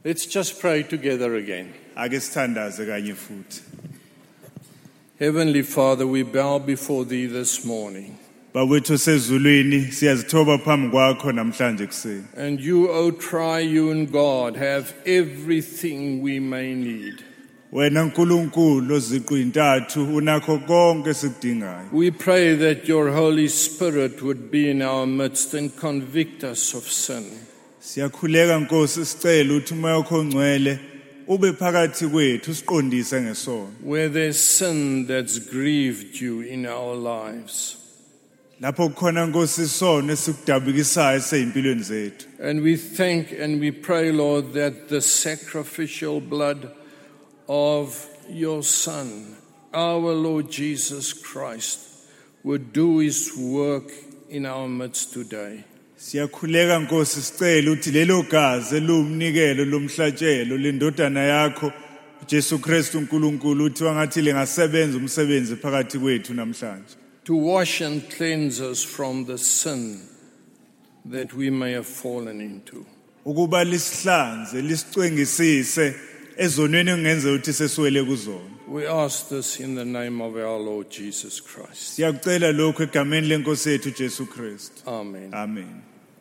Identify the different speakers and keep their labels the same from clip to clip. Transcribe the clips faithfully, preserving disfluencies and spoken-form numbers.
Speaker 1: Let's just pray together again.
Speaker 2: Ake sithandaze kanye futhi.
Speaker 1: Heavenly Father, we bow before Thee this morning.
Speaker 2: Bawethu sezulwini siyazithoba phambi kwakho namhlanje kuseni.
Speaker 1: And You, O triune God, have everything we may need.
Speaker 2: Wena Nkulunkulu oziqu intathu unakho konke sikudingayo.
Speaker 1: We pray that Your Holy Spirit would be in our midst and convict us of sin.
Speaker 2: Siyakhuleka Nkosi sicela ukuthi umoya wakho ongcwele ube phakathi kwethu siqondise ngesono.
Speaker 1: Where there's sin that's grieved You in our lives.
Speaker 2: Lapho kukhona Nkosi isono esikudabukisayo eseyimpilweni zethu.
Speaker 1: And we thank and we pray, Lord, that the sacrificial blood of Your Son, our Lord Jesus Christ, would do His work in our midst today.
Speaker 2: Siyakhuleka Nkosi sicela ukuthi lelo gazi elumnikelo lomhlatshelo lendodana yakho uJesu Kristu uNkulunkulu uthi wangathi lengasebenza umsebenzi phakathi kwethu namhlanje.
Speaker 1: To wash and cleanse us from the sin that we may have fallen into.
Speaker 2: Ukuba lisihlanze lisicwengisise ezonweni engenze ukuthi sesiwele kuzona.
Speaker 1: We ask this in the name of our Lord Jesus Christ.
Speaker 2: Siyakucela lokho egameni lenkosi yethu uJesu Kristu.
Speaker 1: Amen.
Speaker 2: Amen.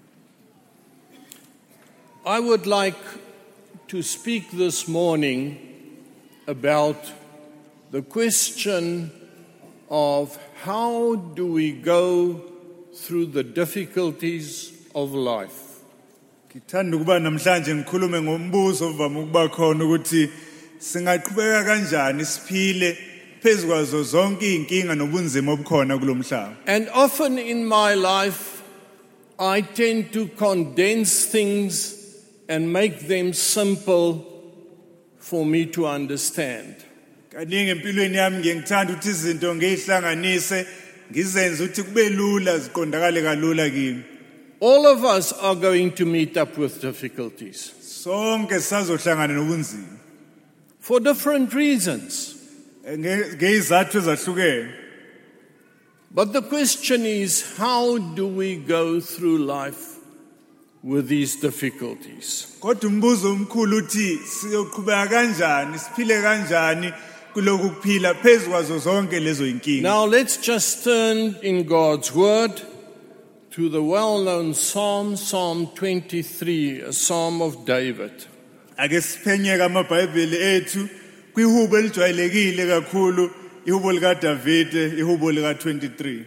Speaker 1: I would like to speak this morning about the question of how do we go through the difficulties of life.
Speaker 2: Ngithanda ukuba namhlanje ngikhulume ngombuzo ovama ukuba khona ukuthi singaqhubeka kanjani siphile phezukwazo zonke inkinga nobunzima obukhona kulomhlaba.
Speaker 1: And often in my life I tend to condense things and make them simple for me to understand.
Speaker 2: Kaningi empilweni yami ngiyangithanda ukuthi izinto ngihlanganise ngizenze ukuthi kube lula ziqondakale kalula kimi.
Speaker 1: All of us are going to meet up with difficulties
Speaker 2: Sonke sazohlangana nobunzima
Speaker 1: for different reasons.
Speaker 2: ngezizathu ezahlukene.
Speaker 1: But the question is, how do we go through life with these difficulties?
Speaker 2: Kodwa umbuzo omkhulu uthi siyoqhubeka kanjani siphile kanjani kuloku kuphila phezukwazo zonke lezo inkinga.
Speaker 1: Now let's just turn in God's word to the well-known psalm, Psalm twenty-three, a psalm of David.
Speaker 2: Ake siphenyeke amabhayibheli ethu kwihubo elijwayelekile kakhulu ihubo lika David ihubo lika twenty-three.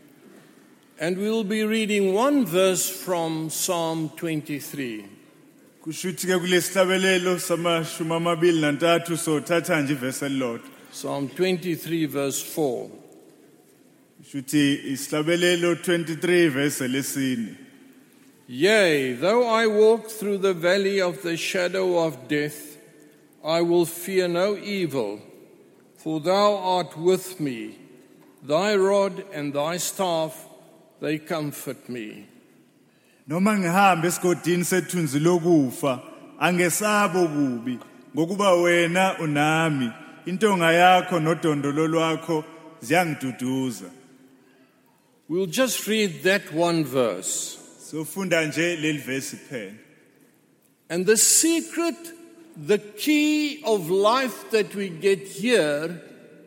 Speaker 1: And we'll be reading one verse from Psalm twenty-three.
Speaker 2: Kushuthi ke kulesihlabelelo samashumi amabili nantathu so thatha nje ivesi elilodwa.
Speaker 1: Psalm twenty-three verse four.
Speaker 2: Kushuthi isihlabelelo twenty-three verse lesine.
Speaker 1: Yea, though I walk through the valley of the shadow of death, I will fear no evil, for Thou art with me. Thy rod and Thy staff, they comfort me.
Speaker 2: Noma ngihamba esigodini sethunzi lokufa angesabo kubi ngokuba wena unami intonga yakho nodondolo lwakho ziyangiduduza.
Speaker 1: We'll just read that one verse.
Speaker 2: Sofunda nje leli verse kuphela.
Speaker 1: And the secret, the key of life that we get here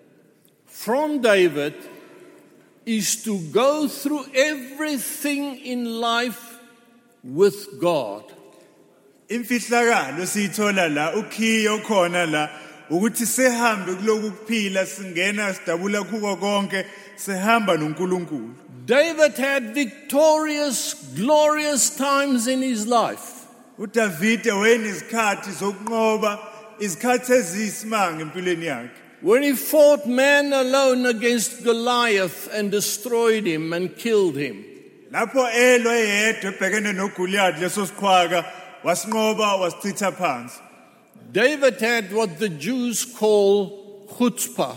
Speaker 1: from David is to go through everything in life with God.
Speaker 2: Imfihlakalo siyithola la ukhiyo khona la ukuthi sehambe kuloku kuphila singena sidabula kuko konke sehamba noNkulunkulu.
Speaker 1: David had victorious, glorious times in his life.
Speaker 2: uDavid wayenizikhathi zokunqoba izikhathi eziyisimanga empilweni yakhe.
Speaker 1: When he fought man alone against Goliath and destroyed him and killed him.
Speaker 2: Lapho elwa yedwa ebhekene noGoliath leso sikhwaka wasinqoba wasichitha phansi.
Speaker 1: David had what the Jews call chutzpah.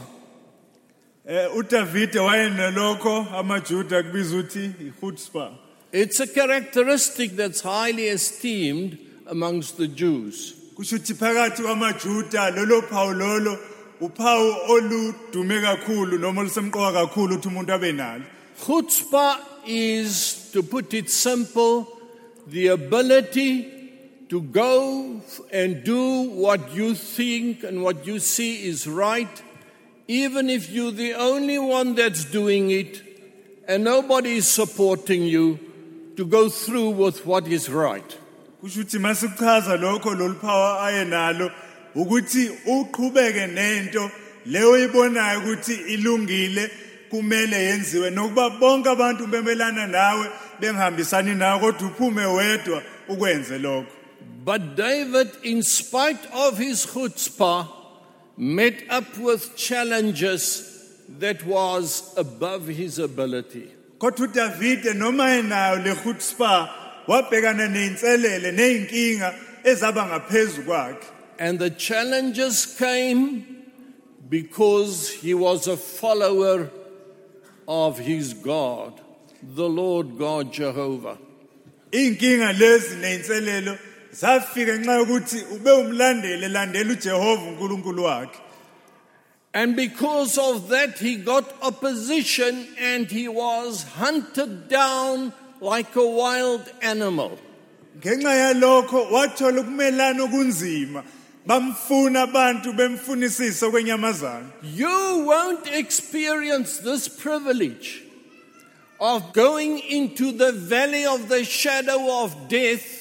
Speaker 2: Eh uDavid wayenalokho amaJuda kubiza uthi ichutzpah.
Speaker 1: It's a characteristic that's highly esteemed amongst the Jews.
Speaker 2: Kusho ukuthi phakathi kwamaJuda lolo phawu lolo uphawu oludume kakhulu noma olusemqoka kakhulu ukuthi umuntu abe nalo.
Speaker 1: Chutzpah is, to put it simple, the ability to go and do what you think and what you see is right, even if you're the only one that's doing it and nobody is supporting you, to go through with what is right.
Speaker 2: kusho ukuthi masichaza lokho loluphawu ayenalo ukuthi uqhubeke nento leyo ibonayo ukuthi ilungile kumele yenziwe nokuba bonke abantu bemelana nawe bengihambisani nawe kodwa uphume wedwa ukwenze lokho.
Speaker 1: But David, in spite of his chutzpah, met up with challenges that was above his ability.
Speaker 2: Kodwa uDavide noma enayo le chutzpah wabhekana neinselele neinkinga ezaba ngaphezulu kwakhe.
Speaker 1: And the challenges came because he was a follower of his God, the Lord God Jehovah.
Speaker 2: Inkinga lezi neinselelo zafika ngenxa yokuthi ube umlandeli landela uJehova uNkulunkulu wakhe.
Speaker 1: And because of that, he got opposition and he was hunted down like a wild animal.
Speaker 2: Ngenxa yalokho wathola ukumelana okunzima bamfuna abantu bemfunisisa kwenyamazana.
Speaker 1: You won't experience this privilege of going into the valley of the shadow of death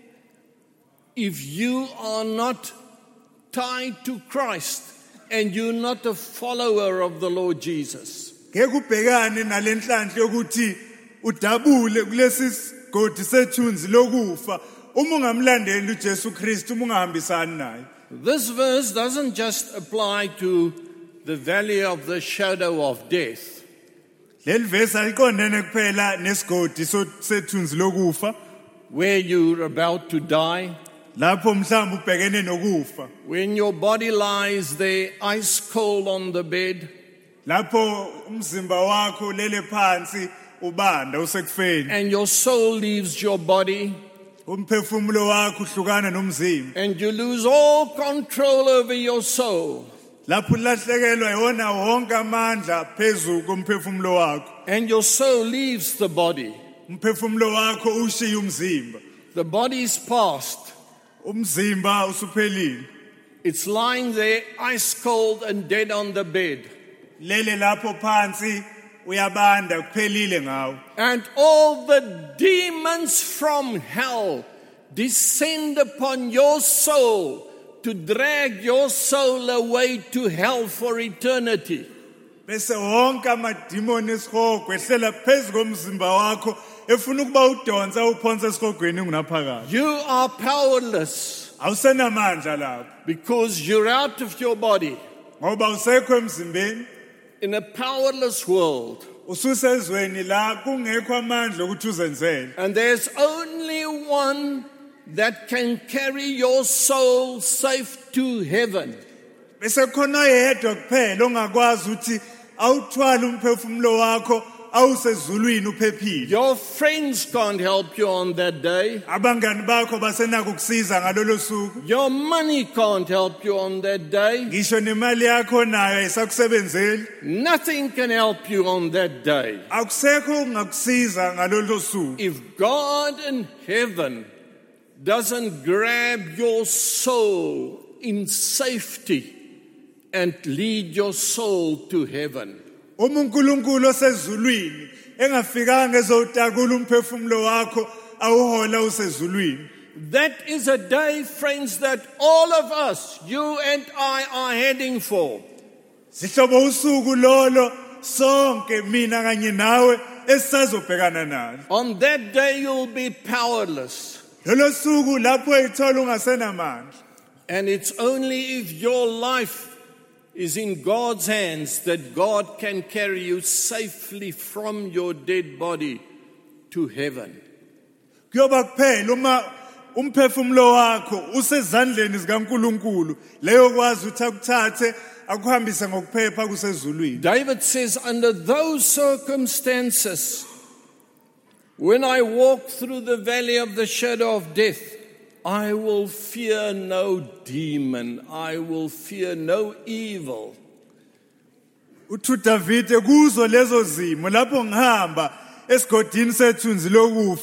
Speaker 1: if you are not tied to Christ and you're not a follower of the Lord Jesus.
Speaker 2: Ngeke ubhekane nalenhlanhla yokuthi udabule kulesi sigodi sethunzi lokufa uma ungamlandeli uJesu Kristu uma ungahambisani naye.
Speaker 1: This verse doesn't just apply to the valley of the shadow of death.
Speaker 2: Leli verse aliqondene kuphela nesigodi sethunzi lokufa
Speaker 1: where you're about to die,
Speaker 2: lapho mhlawumbe ubhekene nokufa,
Speaker 1: when your body lies there ice cold on the bed,
Speaker 2: lapho umzimba wakho lele phansi ubanda usekufeni,
Speaker 1: and your soul leaves your body,
Speaker 2: umphefumulo wakho uhlukana nomzimba,
Speaker 1: and you lose all control over your soul,
Speaker 2: lapho ulahlekelwa yona wonke amandla phezulu komphefumulo wakho,
Speaker 1: and your soul leaves the body.
Speaker 2: umphefumulo wakho ushiya umzimba,
Speaker 1: The body is past.
Speaker 2: umzimba usuphelile,
Speaker 1: It's lying there ice cold and dead on the bed.
Speaker 2: lele lapho phansi uyabanda kuphelile ngawo.
Speaker 1: And all the demons from hell descend upon your soul to drag your soul away to hell for eternity.
Speaker 2: Bese wonke amadimoni esihogwe ehlela phezu komzimba wakho efuna ukuba udonsa uphonsa esihogweni ungunaphakade.
Speaker 1: You are powerless
Speaker 2: Awusenamandla lapho
Speaker 1: because you're out of your body
Speaker 2: ngoba usekho emzimbeni,
Speaker 1: in a powerless world.
Speaker 2: ususezweni la kungekho amandla ukuthi uzenzele.
Speaker 1: And there's only one that can carry your soul safe to heaven.
Speaker 2: Bese khona yedwa kuphela ongakwazi ukuthi awuthwala umphefumulo wakho awusezulwini uphephile.
Speaker 1: Your friends can't help you on that day.
Speaker 2: Abangani bakho basenako ukusiza ngalolo suku.
Speaker 1: Your money can't help you on that day.
Speaker 2: Ngisho nemali yakho nayo ayisakusebenzeli.
Speaker 1: Nothing can help you on that day.
Speaker 2: Akusekho ungakusiza ngalolo suku.
Speaker 1: If God in heaven doesn't grab your soul in safety and lead your soul to heaven,
Speaker 2: Uma uNkulunkulu osezulwini engafikanga ezowutakula umphefumulo wakho awuhola usezulwini.
Speaker 1: that is a day, friends, that all of us, you and I, are heading for.
Speaker 2: Sihlobo usuku lolo sonke mina kanye nawe esazobhekana nalo.
Speaker 1: On that day, you'll be powerless.
Speaker 2: Lolo suku lapho uyithola ungasenamandla.
Speaker 1: And it's only if your life is in God's hands that God can carry you safely from your dead body to heaven.
Speaker 2: Kuyoba kuphela uma umphefumulo wakho usezandleni zikaNkulunkulu leyo kwazi ukuthi akuthathe akuhambise ngokuphepha kusezulwini.
Speaker 1: David says, under those circumstances, when I walk through the valley of the shadow of death, I will fear no demon, I will fear no evil.
Speaker 2: Uthu Davide kuzo lezo zimo lapho ngihamba esigodini sethunzi lokufa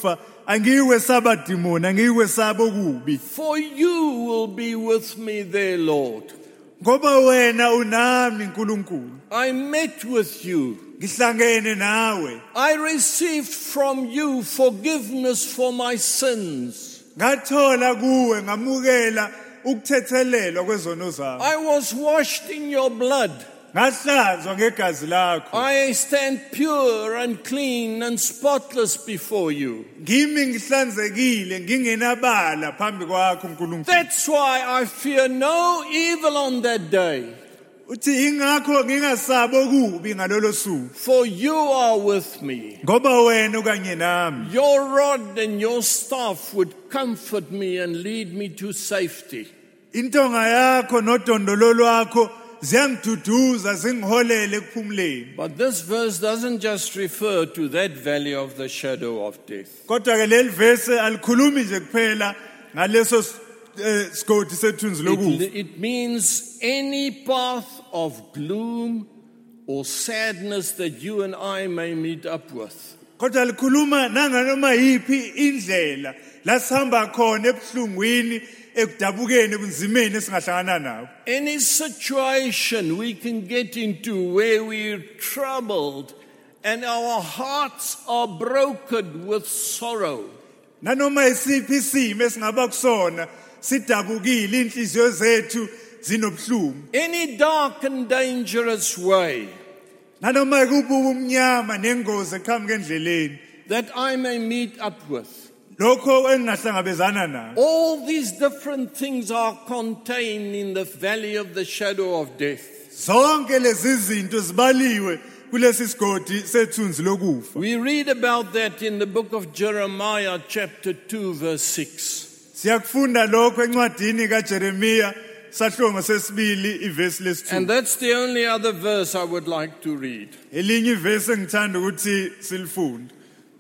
Speaker 2: angiyikwesaba demon angiyikwesaba okubi
Speaker 1: for you will be with me there, Lord.
Speaker 2: ngoba wena unami nkulunkulu
Speaker 1: I met with you.
Speaker 2: ngihlangene nawe
Speaker 1: I received from you forgiveness for my sins.
Speaker 2: ngathola kuwe ngamukela ukuthethelelwa kwezono zami
Speaker 1: I was washed in your blood.
Speaker 2: ngahlanzwa ngegazi lakho
Speaker 1: I stand pure and clean and spotless before you.
Speaker 2: ngimi ngihlanzekile ngingenabala phambi kwakho nkulunkulu
Speaker 1: That's why I fear no evil on that day.
Speaker 2: uthi ingakho ngingasaba okubi ngalolo suku
Speaker 1: For you are with me.
Speaker 2: ngoba wena ukanye nami
Speaker 1: Your rod and your staff would comfort me and lead me to safety.
Speaker 2: intonga yakho nodondolo lwakho ziyangiduduza zingiholele ekuphumuleni
Speaker 1: But this verse doesn't just refer to that valley of the shadow of death.
Speaker 2: kodwa ke leli verse alikhulumi nje kuphela ngaleso eh, sigodi sethunzi
Speaker 1: It,
Speaker 2: lokufa
Speaker 1: it means any path of gloom or sadness that you and I may meet up with.
Speaker 2: kodwa likhuluma nanganoma yipi indlela la sihamba khona ebuhlungwini ekudabukeni ebunzimeni esingahlangana nawo
Speaker 1: Any situation we can get into where we're troubled and our hearts are broken with sorrow.
Speaker 2: nanoma isiphi isimo esingaba kusona sidabukile inhliziyo zethu zinobuhlungu
Speaker 1: Any dark and dangerous way
Speaker 2: nanoma kubuka umnyama nengozi eqhamuka endleleni
Speaker 1: that I may meet up with.
Speaker 2: lokho engingahlangabezana nako
Speaker 1: All these different things are contained in the valley of the shadow of death.
Speaker 2: zonke lezi zinto zibaliwe kulesi sigodi sethunzi lokufa
Speaker 1: We read about that in the book of Jeremiah chapter two verse six.
Speaker 2: siyakufunda lokho encwadini kaJeremiya sahlongo sesibili ivesi
Speaker 1: And
Speaker 2: lesi-two
Speaker 1: that's the only other verse I would like to read.
Speaker 2: elinye ivesi engithanda ukuthi silifunde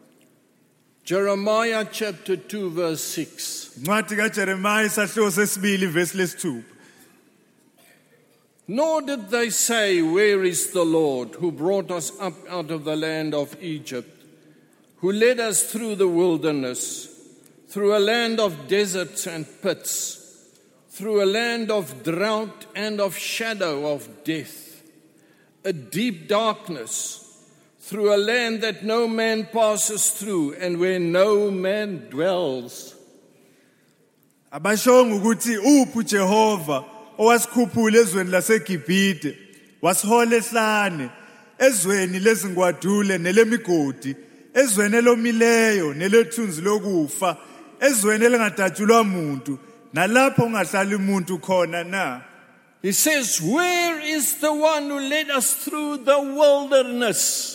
Speaker 1: Jeremiah chapter two verse six.
Speaker 2: incwadi kaJeremiya sahlongo sesibili ivesi lesi-two
Speaker 1: Nor did they say, where is the Lord who brought us up out of the land of Egypt, who led us through the wilderness, through a land of deserts and pits, through a land of drought and of shadow of death, a deep darkness, through a land that no man passes through and where no man dwells.
Speaker 2: abashonga ukuthi uphi uJehova owasikhuphula ezweni laseGibhite wasihola ehlane ezweni lezingwadule nelemigodi ezweni elomileyo nelethunzi lokufa ezweni elingadatshulwa muntu nalapho ungahlali umuntu khona na
Speaker 1: He says, where is the one who led us through the wilderness,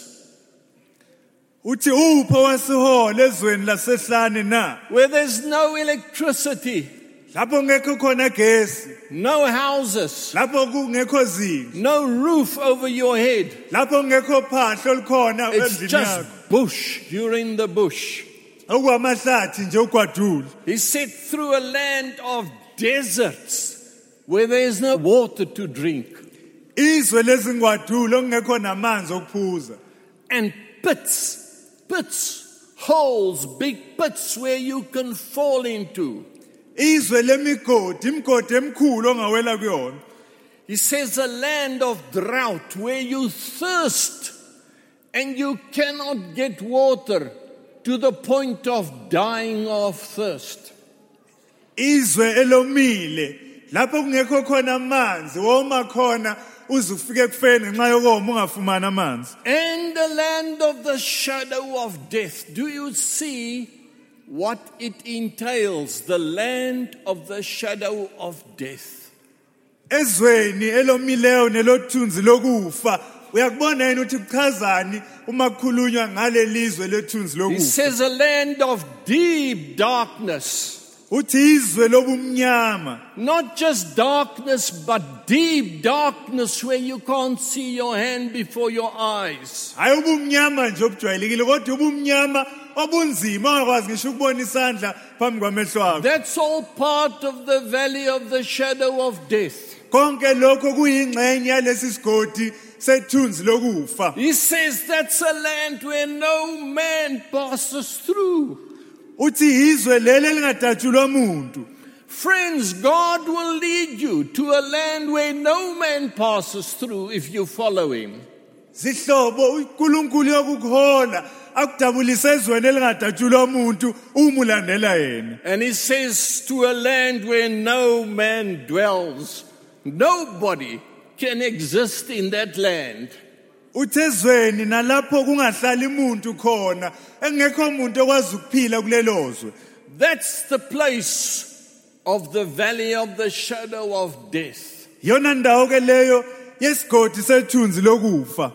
Speaker 2: uthi uphi owasihola ezweni lasehlane na
Speaker 1: where there's no electricity,
Speaker 2: lapho ngekho khona gesi
Speaker 1: no houses,
Speaker 2: lapho kungekho zindlu
Speaker 1: no roof over your head?
Speaker 2: lapho ngekho phahlo likhona
Speaker 1: It's
Speaker 2: endlini
Speaker 1: just
Speaker 2: yakho
Speaker 1: bush. You're in the bush.
Speaker 2: okwamahlathi nje ugwadule
Speaker 1: He said, through a land of deserts where there is no water to drink,
Speaker 2: izwe lezingwadule okungekho namanzi okuphuza
Speaker 1: and pits, pits, holes, big pits where you can fall into.
Speaker 2: izwe lemigodi imigodi emkhulu ongawela kuyona
Speaker 1: He says, a land of drought where you thirst and you cannot get water to the point of dying of thirst.
Speaker 2: izwe elomile lapho kungekho khona amanzi woma khona uze ufike ekufeni ngenxa yokoma ungafumana amanzi
Speaker 1: And the land of the shadow of death. Do you see what it entails? The land of the shadow of death.
Speaker 2: ezweni elomileyo nelothunzi lokufa uyakubona yini ukuthi kuchazani uma kukhulunywa ngale lizwe lethunzi
Speaker 1: He
Speaker 2: lokufa
Speaker 1: says a land of deep darkness.
Speaker 2: uthi izwe lobumnyama
Speaker 1: Not just darkness, but deep darkness where you can't see your hand before your eyes.
Speaker 2: hayi ubumnyama nje obujwayelekile kodwa ubumnyama obunzima ongakwazi ngisho ukubona isandla phambi kwamehlo akho
Speaker 1: That's all part of the valley of the shadow of death.
Speaker 2: konke lokho kuyingxenye yalesi sigodi sethunzi lokufa
Speaker 1: He says that's a land where no man passes through.
Speaker 2: uthi izwe leli elingadatshulwa umuntu.
Speaker 1: Friends, God will lead you to a land where no man passes through if you follow him.
Speaker 2: Zihlobo uNkulunkulu yokukuhola akudabulisa ezweni elingadatshulwa umuntu uma ulandela yena.
Speaker 1: And he says to a land where no man dwells. Nobody can exist in that land.
Speaker 2: Uthezweni nalapho kungahlali umuntu khona engekho umuntu okwazi ukuphila kulelozwe.
Speaker 1: That's the place of the valley of the shadow of death.
Speaker 2: Yona ndawo ke leyo yesigodi sethunzi lokufa.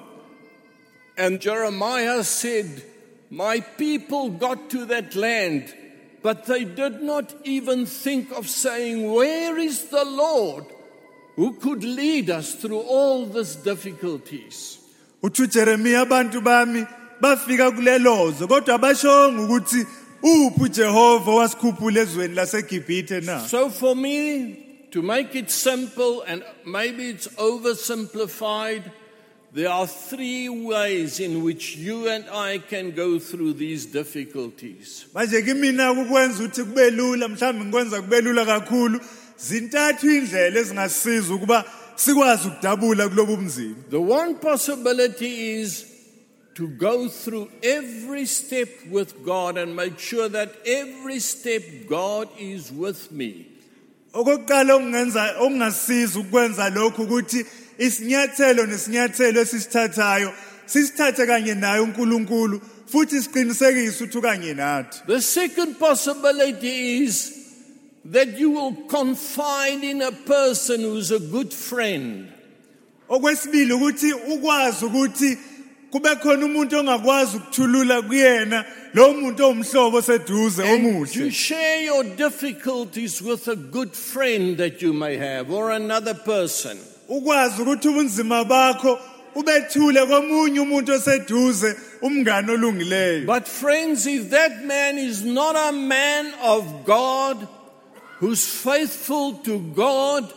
Speaker 1: And Jeremiah said, my people got to that land, but they did not even think of saying, where is the Lord who could lead us through all these difficulties?
Speaker 2: Uthu Jeremiah abantu bami bafika kulelozwe kodwa bashonga ukuthi uphu Jehova wasikhuphula ezweni laseGibhithe na.
Speaker 1: So for me, to make it simple, and maybe it's oversimplified, there are three ways in which you and I can go through these difficulties.
Speaker 2: Manje kimina ukwenza ukuthi kube lula mhlawumbe ngikwenza kube lula kakhulu zintathu indlela ezingasiza ukuba sikwazi ukudabula kulobu bunzima.
Speaker 1: The one possibility is to go through every step with God and make sure that every step God is with me.
Speaker 2: Okokuqala ongenza ongasiza ukwenza lokho ukuthi isinyathelo nesinyathelo esisithathayo sisithathe kanye naye uNkulunkulu futhi siqinisekise ukuthi kanye nathi.
Speaker 1: The second possibility is that you will confide in a person who's a good friend.
Speaker 2: Okwesibili ukuthi ukwazi ukuthi kube khona umuntu ongakwazi ukuthulula kuyena lo muntu omhlobo seduze omuhle.
Speaker 1: You share your difficulties with a good friend that you may have or another person.
Speaker 2: Ukwazi ukuthi ubunzima bakho ubethule komunye umuntu oseduze umngane olungileyo.
Speaker 1: But friends, if that man is not a man of God, who's faithful to God,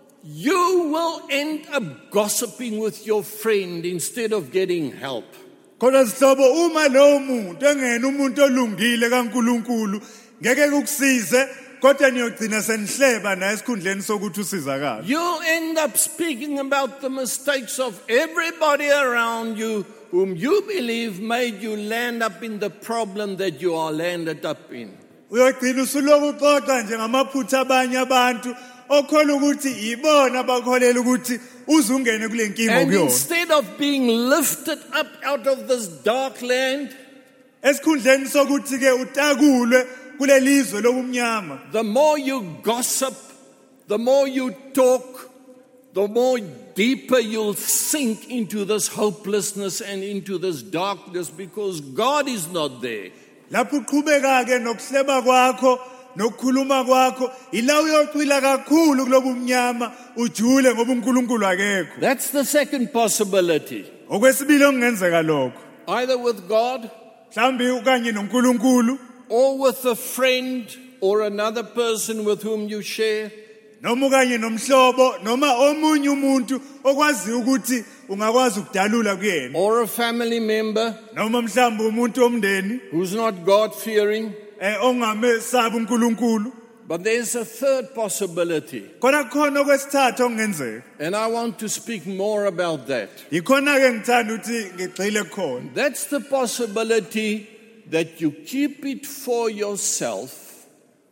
Speaker 1: you will end up gossiping with your friend instead of getting help.
Speaker 2: Kodwa sihlobo uma lo muntu engena umuntu olungile kaNkulunkulu ngeke ukusize kodwa niyogcina senihleba na esikhundleni sokuthi usizakala.
Speaker 1: You'll end up speaking about the mistakes of everybody around you whom you believe made you land up in the problem that you are landed up in.
Speaker 2: Uyogcina usuloku uxoxa nje ngamaphutha abanye abantu okhola ukuthi ibona bakholela ukuthi uzungene kule nkinga
Speaker 1: And
Speaker 2: kuyona.
Speaker 1: instead of being lifted up out of this dark land,
Speaker 2: esikhundleni sokuthi ke utakulwe kulelizwe lobumnyama,
Speaker 1: the more you gossip, the more you talk, the more deeper you'll sink into this hopelessness and into this darkness because God is not there.
Speaker 2: lapho uqhubeka ke nokuhleba kwakho nokukhuluma kwakho ila uyocwila kakhulu kulobumnyama ujule ngoba uNkulunkulu akekho.
Speaker 1: That's the second possibility.
Speaker 2: Okwesibili okungenzeka lokho
Speaker 1: Either with God
Speaker 2: mhlambi ukanye noNkulunkulu
Speaker 1: or with a friend or another person with whom you share.
Speaker 2: noma ukanye nomhlobo noma omunye umuntu okwazi ukuthi ungakwazi ukudalula kuyena,
Speaker 1: Or a family member
Speaker 2: noma mhlambi umuntu omndeni
Speaker 1: who's not God-fearing.
Speaker 2: eh ongamesaba uNkulunkulu.
Speaker 1: But there's a third possibility.
Speaker 2: Kona khona okwesithathu okungenzeka,
Speaker 1: And I want to speak more about that.
Speaker 2: yikhona ke ngithanda ukuthi ngigxile khona.
Speaker 1: That's the possibility that you keep it for yourself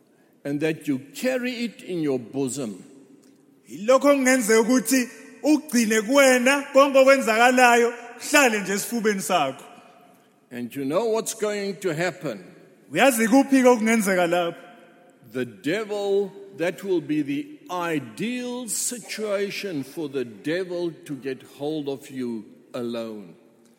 Speaker 1: and that you carry it in your bosom.
Speaker 2: Lokho kungenzeka ukuthi ugcine kuwena konke okwenzakalayo kuhlale nje esifubeni sakho.
Speaker 1: And you know what's going to happen?
Speaker 2: Uyazi kuphi okungenzeka lapho?
Speaker 1: The devil, that will be the ideal situation for the devil to get hold of you alone.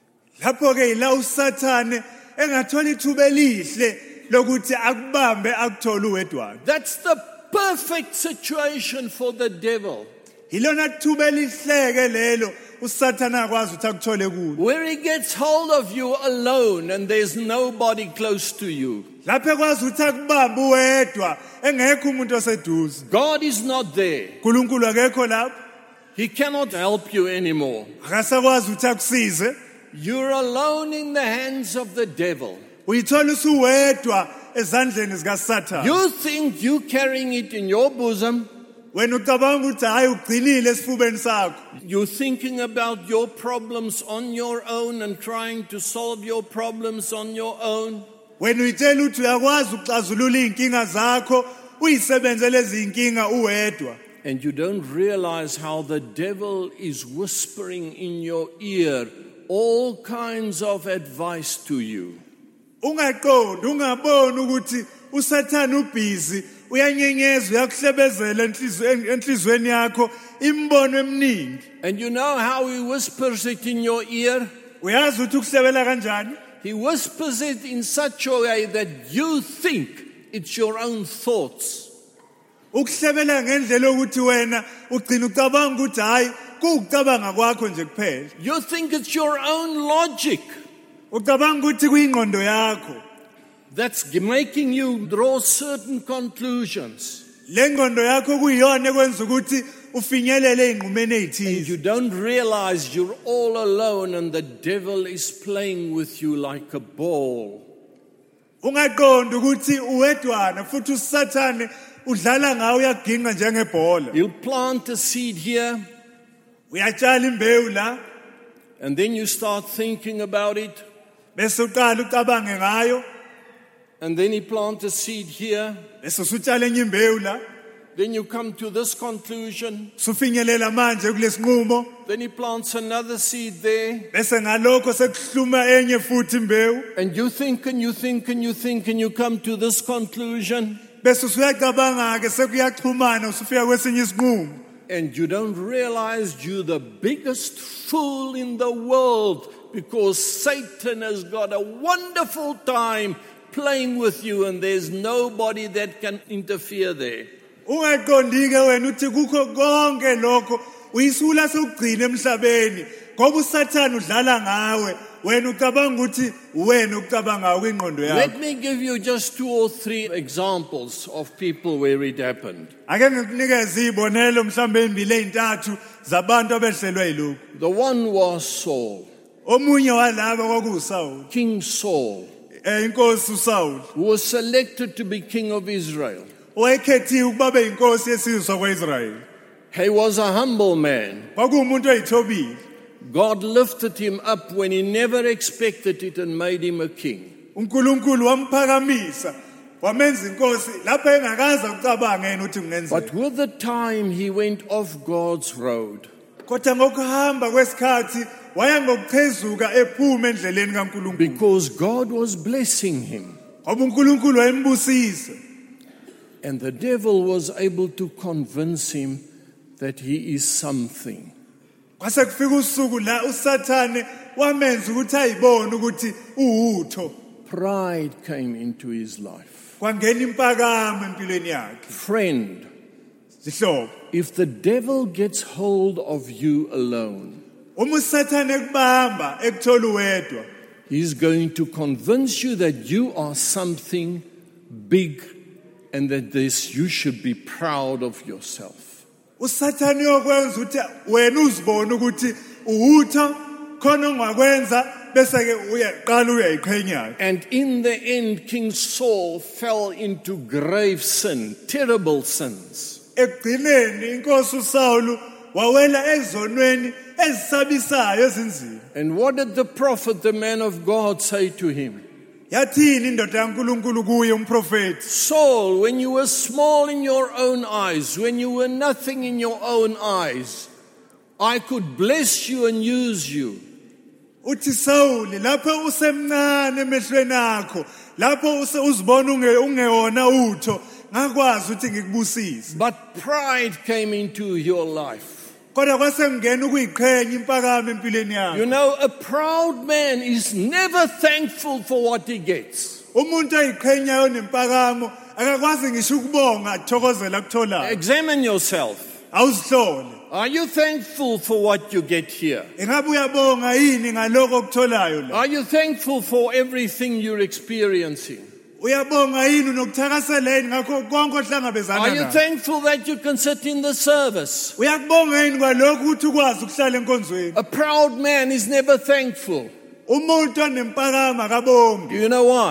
Speaker 2: Lapho ke ila uSathane engathola ithuba elihle lokuthi akubambe akuthole uwedwana.
Speaker 1: That's the perfect situation for the devil,
Speaker 2: Ilona thuba elihleke lelo uSathane akwazi ukuthi akuthole kulo.
Speaker 1: where he gets hold of you alone and there's nobody close to you.
Speaker 2: Lapho ekwazi ukuthi akubambe uwedwa engekho umuntu oseduze.
Speaker 1: God is not there.
Speaker 2: uNkulunkulu akekho lapho.
Speaker 1: He cannot help you anymore.
Speaker 2: Akasakwazi ukuthi akusize.
Speaker 1: You're alone in the hands of the devil.
Speaker 2: Uyithola usuwedwa ezandleni zikaSathane.
Speaker 1: You think you carrying it in your bosom.
Speaker 2: Wena ucabanga ukuthi hayi ugcinile esifubeni sakho.
Speaker 1: You're thinking about your problems on your own and trying to solve your problems on your own.
Speaker 2: Wena uyitshela ukuthi uyakwazi ukuxazulula inkinga zakho, uyisebenzele lezi inkinga uwedwa.
Speaker 1: And you don't realize how the devil is whispering in your ear all kinds of advice to you.
Speaker 2: Ungaqondi, ungaboni ukuthi uSathane ubhizi uyanyenyeza uyakuhlebezela enhlizweni yakho imbono eminingi.
Speaker 1: And you know how he whispers it in your ear?
Speaker 2: Uyazi ukuthi ukuhlebela kanjani?
Speaker 1: He whispers it in such a way that you think it's your own thoughts.
Speaker 2: Ukuhlebela ngendlela ukuthi wena ugcina ucabanga ukuthi hayi kuucabanga kwakho nje kuphela.
Speaker 1: You think it's your own logic.
Speaker 2: Ucabanga ukuthi kuyingqondo yakho.
Speaker 1: That's making you draw certain conclusions.
Speaker 2: Le ngqondo yakho kuyiyona ekwenza ukuthi ufinyelele inqumene
Speaker 1: And
Speaker 2: ezithize.
Speaker 1: you don't realize you're all alone and the devil is playing with you like a ball.
Speaker 2: Ungaqondi ukuthi uwedwana futhi uSathane udlala ngawe uyaginqa njengebhola.
Speaker 1: You'll plant a seed here
Speaker 2: Uyatshala imbewu la
Speaker 1: and then you start thinking about it.
Speaker 2: bese uqala ucabange ngayo,
Speaker 1: And then he plants a seed here.
Speaker 2: bese usutshala enye imbewu la,
Speaker 1: Then you come to this conclusion.
Speaker 2: sufinyelela manje kulesinqumo,
Speaker 1: Then he plants another seed there.
Speaker 2: bese ngalokho sekuhluma enye futhi imbewu,
Speaker 1: And you think and you think and you think and you come to this conclusion.
Speaker 2: bese usuyacabanga ke sekuyaxhumana usufika kwesinye isinqumo.
Speaker 1: And you don't realize you're the biggest fool in the world because Satan has got a wonderful time playing with you and there's nobody that can interfere there.
Speaker 2: Ungaqondi ke wena uthi kukho konke lokho uyisula sokugcina emhlabeni ngoba uSathane udlala ngawe, wena ucabanga ukuthi wena ucabanga kwingqondo yakho.
Speaker 1: Let me give you just two or three examples of people where it happened.
Speaker 2: Ake ngikunikeze izibonelo mhlambe ezimbili ezintathu zabantu abehlelwe yilokho.
Speaker 1: The one was Saul,
Speaker 2: Omunye walabo kwakuSaul,
Speaker 1: King Saul,
Speaker 2: eh inkosi uSaul,
Speaker 1: who was selected to be king of Israel.
Speaker 2: owayekhethiwe ukuba be inkosi yesizwe sakwaIsrayeli.
Speaker 1: He was a humble man.
Speaker 2: Kwakuwumuntu oyithobile.
Speaker 1: God lifted him up when he never expected it and made him a king.
Speaker 2: uNkulunkulu wamphakamisa wamenza inkosi lapho engakaza ukucabanga yena ukuthi kungenzeka.
Speaker 1: But with the time he went off God's road.
Speaker 2: Kodwa ngokuhamba kwesikhathi waya ngokuchezuka ephuma endleleni kaNkulunkulu.
Speaker 1: Because God was blessing him.
Speaker 2: Ngoba uNkulunkulu wayembusisa.
Speaker 1: And the devil was able to convince him that he is something.
Speaker 2: Kwase kufika usuku la uSathane wamenza ukuthi ayibone ukuthi uwutho.
Speaker 1: Pride came into his life.
Speaker 2: Kwangena impakamo empilweni yakhe.
Speaker 1: Friend,
Speaker 2: Sihlobo,
Speaker 1: if the devil gets hold of you alone,
Speaker 2: uma uSathane ekubamba ekuthola uwedwa,
Speaker 1: he's going to convince you that you are something big and that this you should be proud of yourself.
Speaker 2: uSathane uyokwenza ukuthi wena uzibone ukuthi uwutho khona ongakwenza bese ke uyaqala uyayiqhenya.
Speaker 1: And in the end, King Saul fell into grave sin, terrible sins.
Speaker 2: Ekugcineni inkosi uSaul wawela ezonweni ezisabisayo ezinzima.
Speaker 1: And what did the prophet, the man of God, say to him?
Speaker 2: Yathini indoda kaNkulunkulu kuye umprofeti?
Speaker 1: Saul, when you were small in your own eyes, when you were nothing in your own eyes, I could bless you and use you.
Speaker 2: Uthi Saul, lapho usemncane emehlweni akho, lapho uzibona ungewona utho, ngakwazi ukuthi ngikubusise.
Speaker 1: But pride came into your life.
Speaker 2: Kodwa kwase ngena ukuyiqhenya impakamo empilweni yakho.
Speaker 1: You know, a proud man is never thankful for what he gets.
Speaker 2: Umuntu oyiqhenyayo nempakamo akakwazi ngisho ukubonga athokozela kutholayo.
Speaker 1: Examine yourself.
Speaker 2: Awuzihlole.
Speaker 1: Are you thankful for what you get here?
Speaker 2: Engabe uyabonga yini ngaloko okutholayo la?
Speaker 1: Are you thankful for everything you're experiencing?
Speaker 2: Uyabonga yini nokuthakasela yini ngakho konke ohlangabezana
Speaker 1: Are you
Speaker 2: nakho?
Speaker 1: thankful that you can sit in the service?
Speaker 2: Uyakubonga yini kwalokho ukuthi ukwazi ukuhlala enkonzweni?
Speaker 1: A proud man is never thankful.
Speaker 2: Umuntu onempakamo akabongi.
Speaker 1: Do you know why?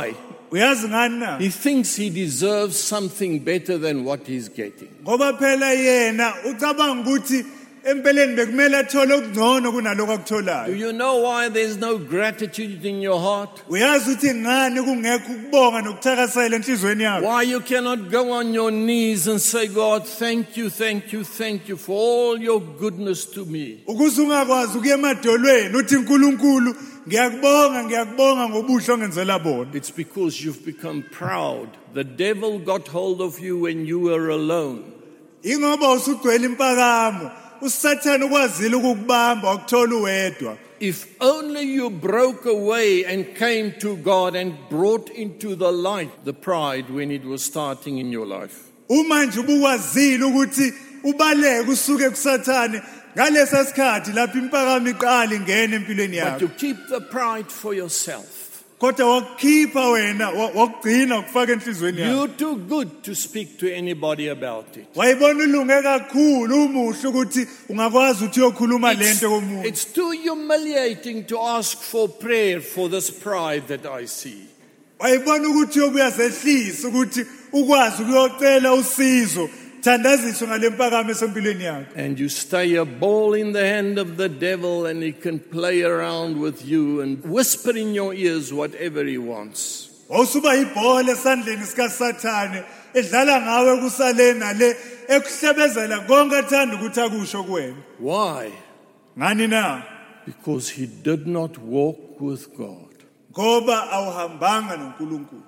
Speaker 2: Uyazi ngani na?
Speaker 1: He thinks he deserves something better than what he's getting.
Speaker 2: Ngoba phela yena ucabanga ukuthi empeleni bekumele athole okungcono kunaloko
Speaker 1: Do
Speaker 2: akutholayo.
Speaker 1: you know why there's no gratitude in your heart?
Speaker 2: Uyazi ukuthi ngani kungekho ukubonga nokuthakasela enhlizweni yakho?
Speaker 1: Why you cannot go on your knees and say, God, thank you, thank you, thank you for all your goodness to me.
Speaker 2: Ukuze ungakwazi ukuya emadolweni uthi uNkulunkulu ngiyakubonga ngiyakubonga ngobuhle ongenzela bona.
Speaker 1: It's because you've become proud. The devil got hold of you when you were alone.
Speaker 2: Ingoba usugcwele impakamo, uSathane ukwazile ukukubamba ukuthola uwedwa.
Speaker 1: If only you broke away and came to God and brought into the light the pride when it was starting in your life.
Speaker 2: Uma nje ubukwazile ukuthi ubaleke usuke kuSathane ngalesa sikhathi lapho impakamo iqala ingena empilweni
Speaker 1: But
Speaker 2: yakho.
Speaker 1: you keep the pride for yourself.
Speaker 2: Kodwa wakukhipha wena wakugcina ukufaka enhlizweni yakho.
Speaker 1: You're too good to speak to anybody about it.
Speaker 2: Wayibona ulunge kakhulu umuhle ukuthi ungakwazi ukuthi uyokhuluma lento komuntu.
Speaker 1: It's too humiliating to ask for prayer for this pride that I see.
Speaker 2: Wayibona ukuthi uyobuya zehlisa ukuthi ukwazi ukuyocela usizo thandaziswe ngalempakamo esempilweni yakho.
Speaker 1: And you stay a ball in the hand of the devil and he can play around with you and whisper in your ears whatever he wants.
Speaker 2: Wawusuba ibhola esandleni sikaSathane edlala ngawe kusale nale ekuhlebezela konke athanda ukuthi akusho kuwena.
Speaker 1: Why?
Speaker 2: Ngani na?
Speaker 1: Because he did not walk with God.
Speaker 2: Ngoba awuhambanga noNkulunkulu.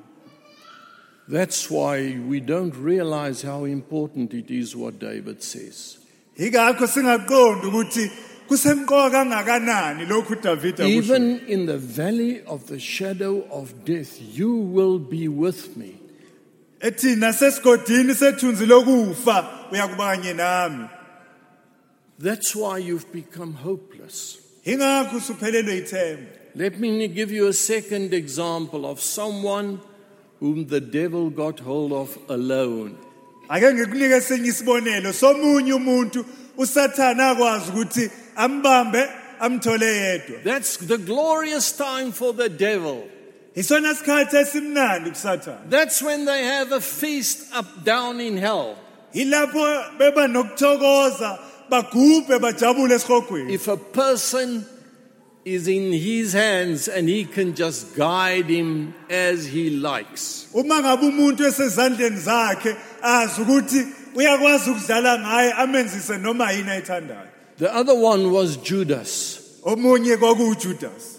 Speaker 1: That's why we don't realize how important it is what David says.
Speaker 2: Ingakho singaqondi ukuthi kusemqoka kangakanani lokhu uDavid akusho.
Speaker 1: Even in the valley of the shadow of death, you will be with me.
Speaker 2: Ethi nasesigodini sethunzi lokufa uyakuba kanye nami.
Speaker 1: That's why you've become hopeless.
Speaker 2: Ingakho usuphelelwe ithemba.
Speaker 1: Let me give you a second example of someone whom the devil got hold of alone.
Speaker 2: Ake ngikunike esinye isibonelo somunye umuntu uSathane akwazi ukuthi ambambe amthole yedwa.
Speaker 1: That's the glorious time for the devil.
Speaker 2: Isona sikhathi esimnandi kuSathane.
Speaker 1: That's when they have a feast up down in hell.
Speaker 2: Ilapho beba nokuthokoza bagubhe bajabule esihogweni.
Speaker 1: If a person is in his hands and he can just guide him as he likes.
Speaker 2: Uma ngabe umuntu esezandleni zakhe azi ukuthi uyakwazi ukudlala ngaye amenzise noma yini ayithandayo.
Speaker 1: The other one was Judas.
Speaker 2: Omunye kwakuJudas.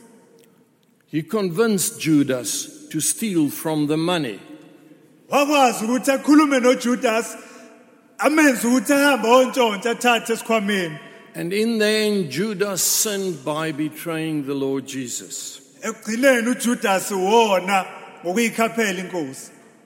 Speaker 1: He convinced Judas to steal from the money.
Speaker 2: Wakwazi ukuthi akhulume noJudas amenze ukuthi ahambe ontshontshe athathe esikhwameni.
Speaker 1: And in the end, Judas sinned by betraying the Lord Jesus.
Speaker 2: Ekugcineni uJudas wona ngokuyikhaphela inkosi.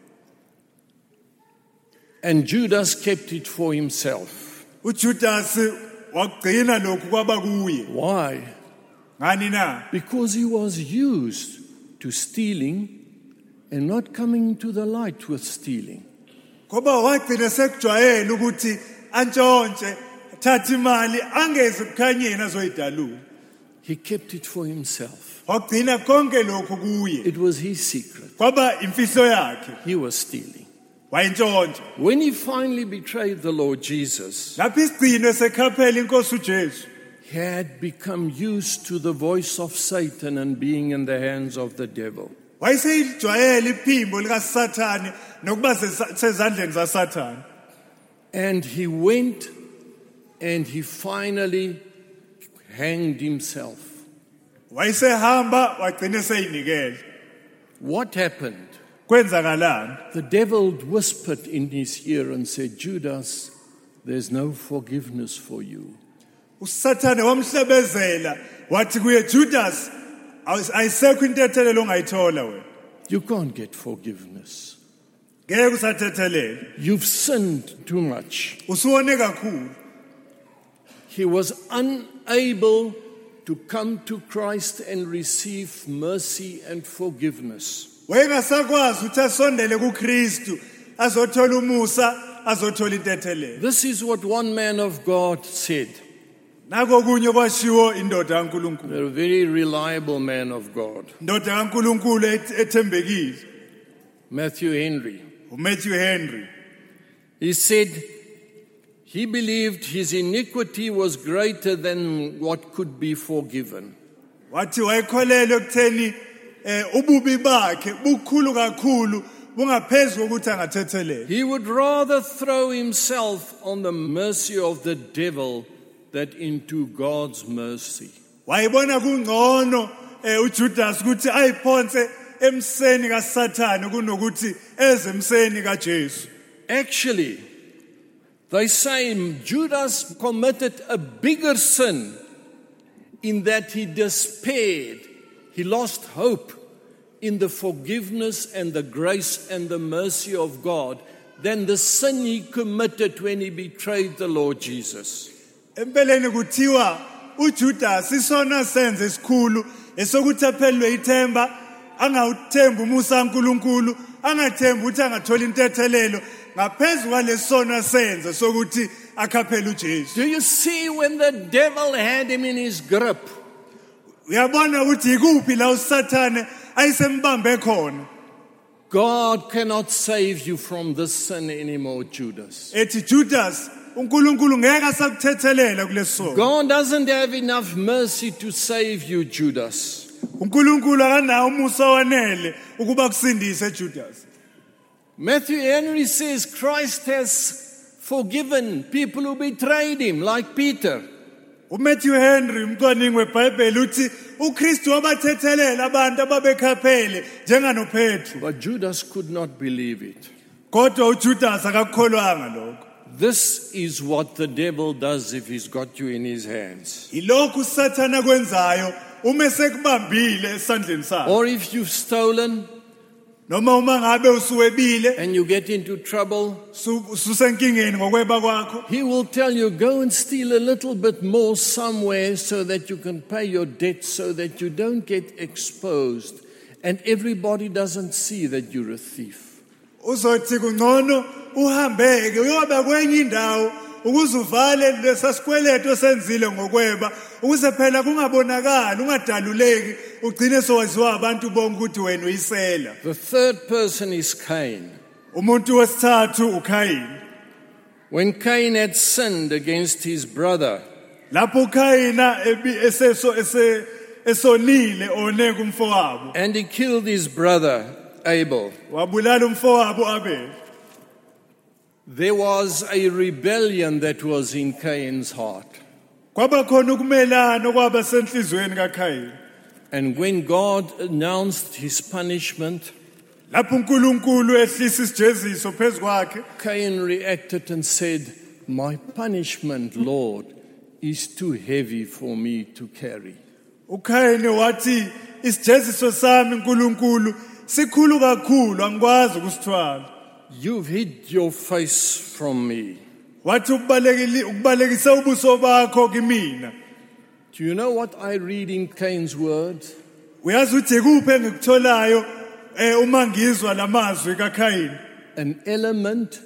Speaker 1: And Judas kept it for himself.
Speaker 2: uJudas wagcina lokhu kwaba kuye.
Speaker 1: Why?
Speaker 2: Ngani na?
Speaker 1: Because he was used to stealing and not coming to the light with stealing.
Speaker 2: Ngoba wagcina sekujwayele ukuthi antshontshe thatha imali angeze kukhanyeni azoyidalula.
Speaker 1: He kept it for himself.
Speaker 2: Wagcina konke lokhu kuye.
Speaker 1: It was his secret.
Speaker 2: Kwaba imfihlo yakhe.
Speaker 1: He was stealing.
Speaker 2: Wayintshontsha.
Speaker 1: When he finally betrayed the Lord Jesus,
Speaker 2: Lapho isigcino sekhaphela inkosi uJesu.
Speaker 1: he had become used to the voice of Satan and being in the hands of the devil.
Speaker 2: Wayeseyijwayele iphimbo likaSathane nokuba sezandleni zaSathane.
Speaker 1: And he went and he finally hanged himself.
Speaker 2: Wayesehamba wagcina seyinikele.
Speaker 1: What happened?
Speaker 2: Kwenzakalani?
Speaker 1: The devil whispered in his ear and said, Judas, there's no forgiveness for you.
Speaker 2: uSathane wamhlebezela wathi kuye Judas ayisekho intethelelo ongayithola wena.
Speaker 1: You can't get forgiveness.
Speaker 2: Ngeke usathethelele.
Speaker 1: You've sinned too much.
Speaker 2: Usuwone kakhulu.
Speaker 1: He was unable to come to Christ and receive mercy and forgiveness.
Speaker 2: Wayengasakwazi ukuthi asondele kuKristu azothola umusa azothola intethelelo.
Speaker 1: This is what one man of God said.
Speaker 2: Nako kunye kwashiwo indoda kaNkulunkulu.
Speaker 1: A very reliable man of God.
Speaker 2: Indoda kaNkulunkulu ethembekile.
Speaker 1: Matthew Henry.
Speaker 2: uMatthew Henry
Speaker 1: He said he believed his iniquity was greater than what could be forgiven.
Speaker 2: wathi wayekholelwa ekutheni eh, ububi bakhe bukhulu kakhulu bungaphezulu kokuthi angathethelelwa.
Speaker 1: He would rather throw himself on the mercy of the devil than into God's mercy.
Speaker 2: Wayibona kungcono eh, uJudas ukuthi ayiphonse emseni kaSathane kunokuthi eze emseni kaJesu.
Speaker 1: Actually, they say Judas committed a bigger sin in that he despaired. He lost hope in the forgiveness and the grace and the mercy of God than the sin he committed when he betrayed the Lord Jesus.
Speaker 2: Empeleni kuthiwa uJudas isona senze esikhulu esokuthi aphelwe ithemba angawuthemba umusa kaNkulunkulu angathemba ukuthi angathola intethelelo ngaphezulu kwalesona senze sokuthi akhaphele uJesu.
Speaker 1: Do you see when the devil had him in his grip?
Speaker 2: Uyabona ukuthi ikuphi la uSathane ayisembambe khona.
Speaker 1: God cannot save you from this sin anymore, Judas.
Speaker 2: Ethi Judas uNkulunkulu ngeke asakuthethelela kuleso.
Speaker 1: God doesn't have enough mercy to save you, Judas.
Speaker 2: uNkulunkulu akanawo umusa wanele ukuba kusindise Judas.
Speaker 1: Matthew Henry says Christ has forgiven people who betrayed him, like Peter.
Speaker 2: uMatthew Henry umcwaningi weBhayibheli uthi uKristu wabathethelela abantu ababekhaphele njenganoPetru.
Speaker 1: But Judas could not believe it.
Speaker 2: Kodwa uJudas akakholwanga lokho.
Speaker 1: This is what the devil does if he's got you in his hands.
Speaker 2: Ilokhu uSathane kwenzayo uma sekubambile esandleni sakhe.
Speaker 1: Or if you've stolen
Speaker 2: Noma uma ngabe usuwebile
Speaker 1: and you get into trouble,
Speaker 2: ususenkingeni ngokweba kwakho.
Speaker 1: he will tell you, go and steal a little bit more somewhere so that you can pay your debt, so that you don't get exposed and everybody doesn't see that you're a thief.
Speaker 2: Uzothi kungcono uhambeke uyoba kwenye indawo ukuze uvale lesasikweleto osenzile ngokweba ukuze phela kungabonakala ungadaluleki ugcine sowaziwa abantu bonke ukuthi wena uyisela.
Speaker 1: The third person is Cain.
Speaker 2: Umuntu wesithathu uKhayini.
Speaker 1: When Cain had sinned against his brother,
Speaker 2: Lapho uKhayina eseso esonile one kumfowabo.
Speaker 1: and he killed his brother Abel,
Speaker 2: Wabulala umfowabo Abel.
Speaker 1: there was a rebellion that was in Cain's heart.
Speaker 2: Kwaba khona ukumelana okwaba senhlizweni kaKhayini.
Speaker 1: And when God announced his punishment,
Speaker 2: Lapho uNkulunkulu ehlisa isijeziso phezukwakhe,
Speaker 1: Cain reacted and said, my punishment, Lord, is too heavy for me to carry.
Speaker 2: uKhayini wathi isijeziso sami uNkulunkulu sikhulu kakhulu angikwazi ukusithwala.
Speaker 1: You've hid your face from me.
Speaker 2: Wathi ukubalekile ukubalekisa ubuso bakho kimina.
Speaker 1: Do you know what I read in Cain's words?
Speaker 2: Uyazi uthi kuphi engikutholayo eh uma ngizwa lamazwi kaKhayini?
Speaker 1: An element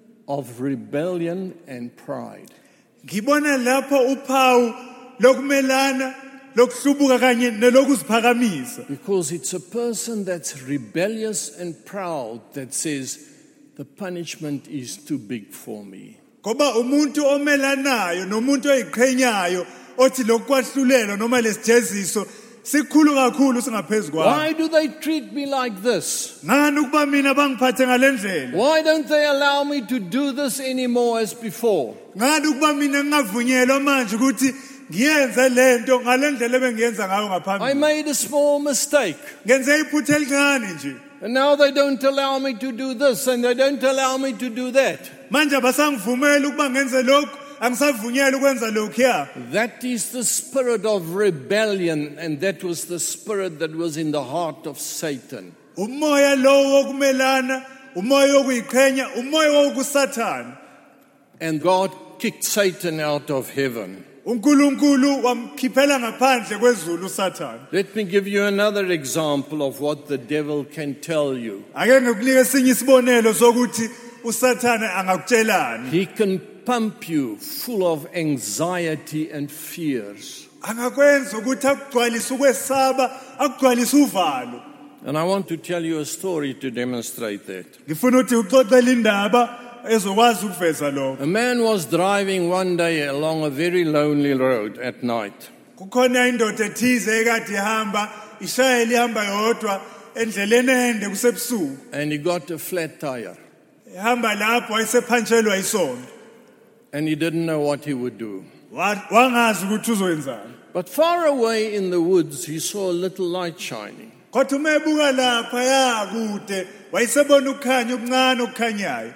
Speaker 1: of rebellion and pride.
Speaker 2: Ngibona lapho uphawu lokumelana lokuhlubuka kanye nelokuziphakamisa.
Speaker 1: Because it's a person that's rebellious and proud that says, the punishment is too big for me.
Speaker 2: Ngoba umuntu omelanayo nomuntu oyiqhenyayo othi lokwahlulelo noma lesijeziso sikhulu kakhulu singaphezulu kwami.
Speaker 1: Why do they treat me like this?
Speaker 2: Ngani ukuba mina bangiphathe ngalendlela?
Speaker 1: Why don't they allow me to do this anymore as before?
Speaker 2: Ngani ukuba mina ngingavunyelwa manje ukuthi ngiyenze lento ngalendlela ebengiyenza ngayo
Speaker 1: I
Speaker 2: ngaphambili?
Speaker 1: made a small mistake.
Speaker 2: Ngenze iphutha elincane nje.
Speaker 1: And now they don't allow me to do this and they don't allow me to do that.
Speaker 2: Manje abasangivumela ukuba ngenze lokho, angisavunyelwa ukwenza lokho.
Speaker 1: That is the spirit of rebellion, and that was the spirit that was in the heart of Satan.
Speaker 2: Umoya lo wokumelana, umoya wokuyiqhenya, umoya wokusathana.
Speaker 1: And God kicked Satan out of heaven.
Speaker 2: uNkulunkulu wamkhiphela ngaphandle kwezulu uSathane.
Speaker 1: Let me give you another example of what the devil can tell you.
Speaker 2: Ake ngikunika esinye isibonelo sokuthi uSathane angakutshelani.
Speaker 1: He can pump you full of anxiety and fears.
Speaker 2: Angakwenza ukuthi akugcwalise ukwesaba, akugcwalise uvalo.
Speaker 1: And I want to tell you a story to demonstrate that.
Speaker 2: ngifuna ukuthi uxoxele indaba ezokwazi ukuveza lokho.
Speaker 1: A man was driving one day along a very lonely road at night.
Speaker 2: Kukhona indoda ethize ekade ihamba ishayela ihamba yodwa endleleni ende kusebusuku.
Speaker 1: And he got a flat tire.
Speaker 2: Ihamba lapho wayesephantshelwa isondo.
Speaker 1: And he didn't know what he would do.
Speaker 2: Wa- Wangazi ukuthi uzoyenzani.
Speaker 1: But far away in the woods, he saw a little light shining.
Speaker 2: Kodwa uma ebuka lapha ya kude wayesebona ukukhanya okuncane okukhanyayo.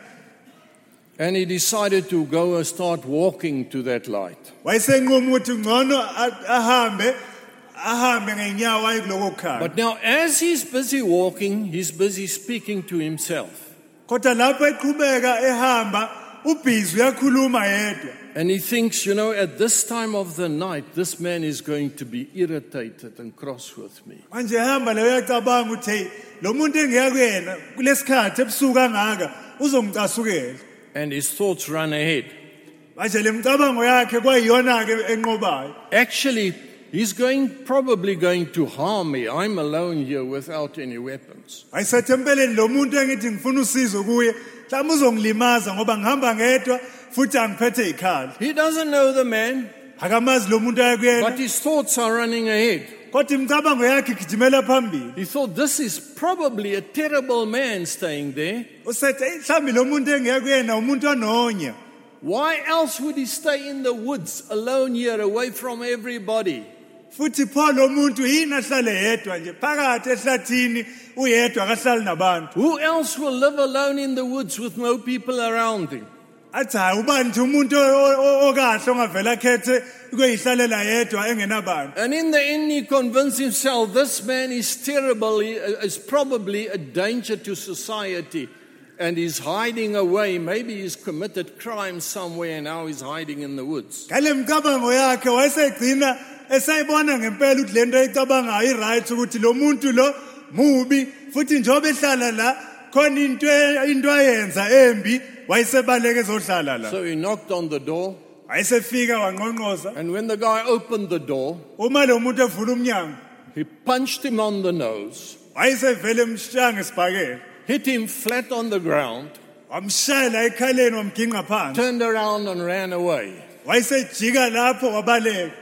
Speaker 1: And he decided to go and start walking to that light.
Speaker 2: Wayesenquma ukuthi ngcono a- ahambe ahambe ngenyawo aye kuloko kukhanya.
Speaker 1: But now, as he's busy walking, he's busy speaking to himself.
Speaker 2: Kodwa lapho eqhubeka ehamba ubhizi uyakhuluma yedwa.
Speaker 1: And he thinks, you know, at this time of the night, this man is going to be irritated and cross with me.
Speaker 2: Manje ehamba leyo uyacabanga ukuthi hey lo muntu engiya kuyena kulesikhathi ebusuku kangaka uzongicasukela.
Speaker 1: And his thoughts run ahead.
Speaker 2: Manje lemicabango yakhe kwayiyona ke enqobayo.
Speaker 1: Actually, he's going, probably going to harm me. I'm alone here without any weapons.
Speaker 2: Ayisethe empeleni lo muntu engithi ngifuna usizo kuye mhlawumbe uzongilimaza ngoba ngihamba ngedwa futhi angiphethe ikhala.
Speaker 1: He doesn't know the man,
Speaker 2: Akamazi lo muntu
Speaker 1: but
Speaker 2: ayakuyena
Speaker 1: his thoughts are running ahead.
Speaker 2: kodwa imicabango yakhe igijimela phambili.
Speaker 1: He thought, this is probably a terrible man staying there.
Speaker 2: Usethe "Hey, mhlawumbe lo muntu engiya kuyena umuntu ononya.
Speaker 1: Why else would he stay in the woods alone here, away from everybody?
Speaker 2: Futhi pho lo muntu yini ahlale yedwa nje phakathi ehlathini uyedwa akahlali nabantu.
Speaker 1: Who else will live alone in the woods with no people around him?
Speaker 2: Athi hayi ubani nje umuntu o- o- okahle ongavela khethe ukuyihlalela yedwa engenabantu.
Speaker 1: And in the end, he convinced himself this man is terrible, he is probably a danger to society, and he's hiding away. Maybe he's committed crime somewhere and now he's hiding in the woods.
Speaker 2: Ngale mcabango yakhe wayesegcina esayibona ngempela ukuthi lento ayicabangayo iright ukuthi lo muntu lo mubi futhi njobe ehlala la khona into into ayenza embi wayesebaleke ezohlala la.
Speaker 1: So he knocked on the door,
Speaker 2: Wayesefika wanqonqoza
Speaker 1: and when the guy opened the door,
Speaker 2: uma lo muntu evula umnyango
Speaker 1: he punched him on the nose,
Speaker 2: wayesevele emshaya ngesibhakela
Speaker 1: hit him flat on the ground,
Speaker 2: wamshayela ekhaleni wamginqa phansi
Speaker 1: turned around and ran away.
Speaker 2: wayesejika lapho wabaleka.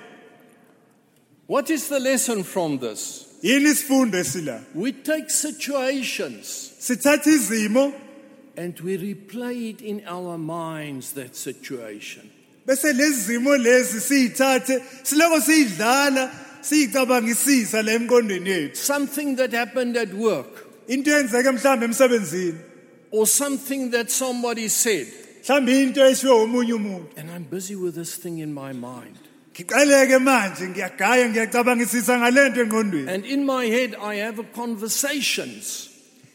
Speaker 1: What is the lesson from this?
Speaker 2: Yini isifundo esila?
Speaker 1: We take situations
Speaker 2: Sithatha izimo
Speaker 1: and we replay it in our minds, that situation.
Speaker 2: bese lezi zimo lezi siyithathe siloko siyidlala siyicabangisisa la emqondweni yethu.
Speaker 1: Something that happened at work,
Speaker 2: Into enzeke mhlambe emsebenzini,
Speaker 1: or something that somebody said,
Speaker 2: mhlambe into eshiwo umunye umuntu.
Speaker 1: and I'm busy with this thing in my mind.
Speaker 2: Ngiqaleke manje ngiyagaya ngiyacabangisisa ngalento engqondweni.
Speaker 1: And in my head, I have a conversations.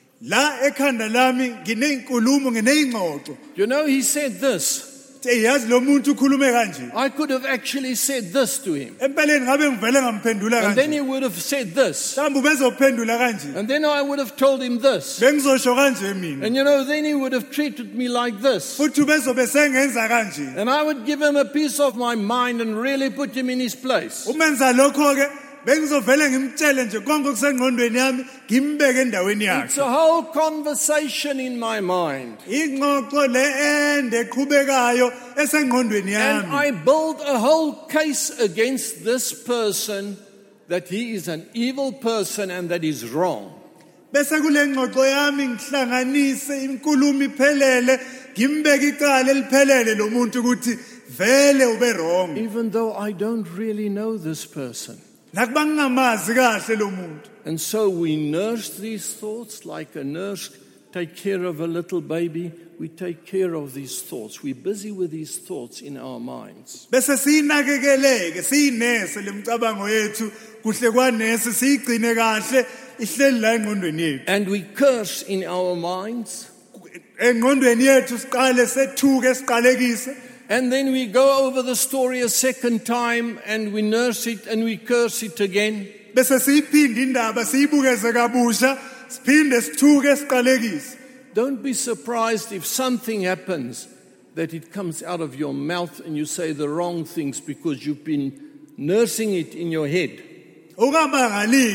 Speaker 2: La ekhanda lami nginezinkulumo nginezingxoxo.
Speaker 1: You know, he said this.
Speaker 2: Yazi lo muntu ukhulume kanje.
Speaker 1: I could have actually said this to him.
Speaker 2: Empeleni ngabe ngivele ngamphendula
Speaker 1: And then
Speaker 2: kanje.
Speaker 1: he would have said this.
Speaker 2: Mhlawumbe ubezophendula kanje.
Speaker 1: And then I would have told him this.
Speaker 2: Bengizosho kanje mina.
Speaker 1: And you know, then he would have treated me like this.
Speaker 2: Futhi ubezobe sengenza kanje.
Speaker 1: And I would give him a piece of my mind and really put him in his place.
Speaker 2: Umenza lokho ke bengizovele ngimtshele nje konke okusengqondweni yami ngimbeke endaweni
Speaker 1: It's
Speaker 2: yakhe.
Speaker 1: a whole conversation in my mind.
Speaker 2: Ingxoxo le ende eqhubekayo esengqondweni
Speaker 1: And
Speaker 2: yami.
Speaker 1: I build a whole case against this person that he is an evil person and that he's wrong.
Speaker 2: Bese kule ngxoxo yami ngihlanganise inkulumo iphelele ngimbeke icala eliphelele lo muntu ukuthi vele ube wrong.
Speaker 1: Even though I don't really know this person.
Speaker 2: Nakuba ngingamazi kahle lo muntu.
Speaker 1: And so we nurse these thoughts like a nurse take care of a little baby. We take care of these thoughts. We're busy with these thoughts in our minds.
Speaker 2: Bese sinakekeleke siyinese lemcabango yethu kuhle kwanese siyigcine kahle ihleli la engqondweni yethu.
Speaker 1: And we curse in our minds.
Speaker 2: Engqondweni yethu siqale sethuke siqalekise.
Speaker 1: And then we go over the story a second time and we nurse it and we curse it again.
Speaker 2: Bese siyiphinde indaba siyibukeze kabusha siphinde sithuke siqalekise.
Speaker 1: Don't be surprised if something happens that it comes out of your mouth and you say the wrong things because you've been nursing it in your head.
Speaker 2: Ukabangalike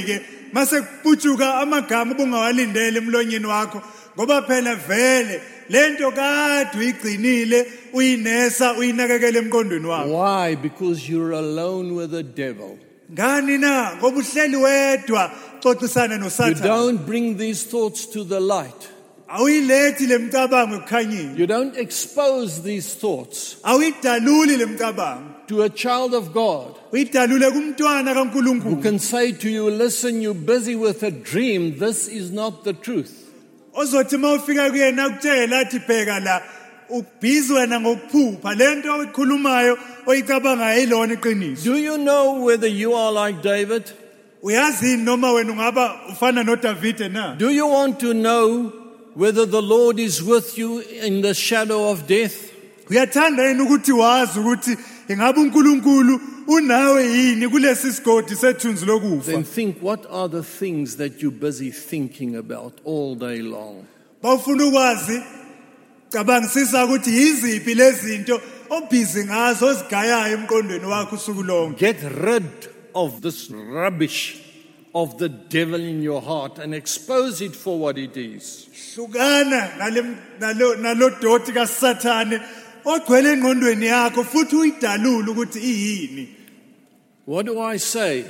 Speaker 2: mase kuputshuka amagama ubungawalindele emlonyeni wakho ngoba phela vele lento kade uyigcinile uyinesa uyinakekele emqondweni wakho.
Speaker 1: Why? Because you're alone with the devil.
Speaker 2: Ngani na ngoba uhleli wedwa xoxisana
Speaker 1: You
Speaker 2: noSathane.
Speaker 1: don't bring these thoughts to the light.
Speaker 2: Awuyilethi lemcabango ekukhanyeni.
Speaker 1: You don't expose these thoughts
Speaker 2: Awuyidaluli lemcabango.
Speaker 1: to a child of God
Speaker 2: Uyidalule kumntwana
Speaker 1: who
Speaker 2: kaNkulunkulu.
Speaker 1: can say to you, listen, you're busy with a dream. This is not the truth.
Speaker 2: Ozothi mawufika kuyena ukutshela athi bheka la ubhizi wena ngokuphupha lento oyikhulumayo oyicabanga ayilona iqiniso.
Speaker 1: Do you know whether you are like David?
Speaker 2: Uyazi noma wena ungaba ufana noDavide na?
Speaker 1: Do you want to know whether the Lord is with you in the shadow of death?
Speaker 2: Uyathanda yini ukuthi wazi ukuthi ingabe uNkulunkulu unawe yini kulesi sigodi sethunzi lokufa?
Speaker 1: Then think, what are the things that you're busy thinking about all day long?
Speaker 2: Bawufuna ukwazi cabangisisa ukuthi yiziphi lezi zinto obhizi ngazo ozigayayo emqondweni wakho usuku lonke.
Speaker 1: Get rid of this rubbish of the devil in your heart and expose it for what it is.
Speaker 2: Hlukana nale nalo nalodoti kaSathane ogcwele engqondweni yakho futhi uyidalule ukuthi iyini.
Speaker 1: What do I say?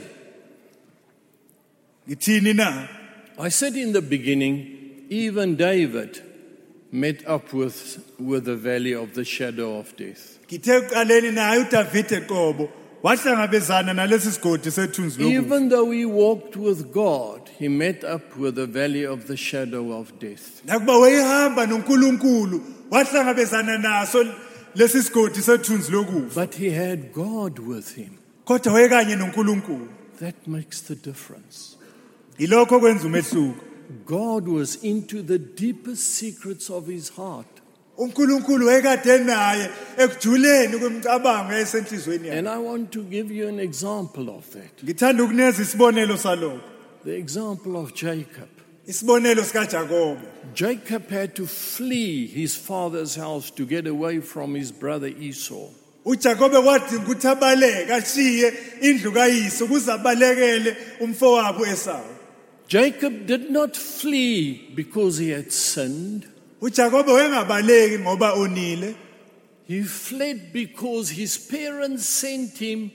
Speaker 2: Ngithini na?
Speaker 1: I said in the beginning, even David met up with, with the valley of the shadow of death.
Speaker 2: Ngithe ekuqaleni naye uDavide qobo wahlangabezana nalesi sigodi sethunzi lokufa.
Speaker 1: Even though he walked with God, he met up with the valley of the shadow of death.
Speaker 2: Nakuba wayehamba noNkulunkulu wahlangabezana naso lesi sigodi sethunzi lokufa.
Speaker 1: But he had God with him.
Speaker 2: Kodwa wayekanye noNkulunkulu.
Speaker 1: That makes the difference.
Speaker 2: Yilokho kwenza umehluko.
Speaker 1: God was into the deepest secrets of his heart.
Speaker 2: uNkulunkulu wayekade naye ekujuleni kwemicabango esenhlizweni yakhe.
Speaker 1: And I want to give you an example of that.
Speaker 2: Ngithanda ukuneza isibonelo salokho.
Speaker 1: The example of Jacob.
Speaker 2: Isibonelo sikaJakobe.
Speaker 1: Jacob had to flee his father's house to get away from his brother Esau.
Speaker 2: uJakobe kwathi ukuthi abaleke ashiye indlu kayise ukuze abalekele umfowabo Esau.
Speaker 1: Jacob did not flee because he had sinned.
Speaker 2: uJakobe wengabaleki ngoba onile.
Speaker 1: He fled because his parents sent him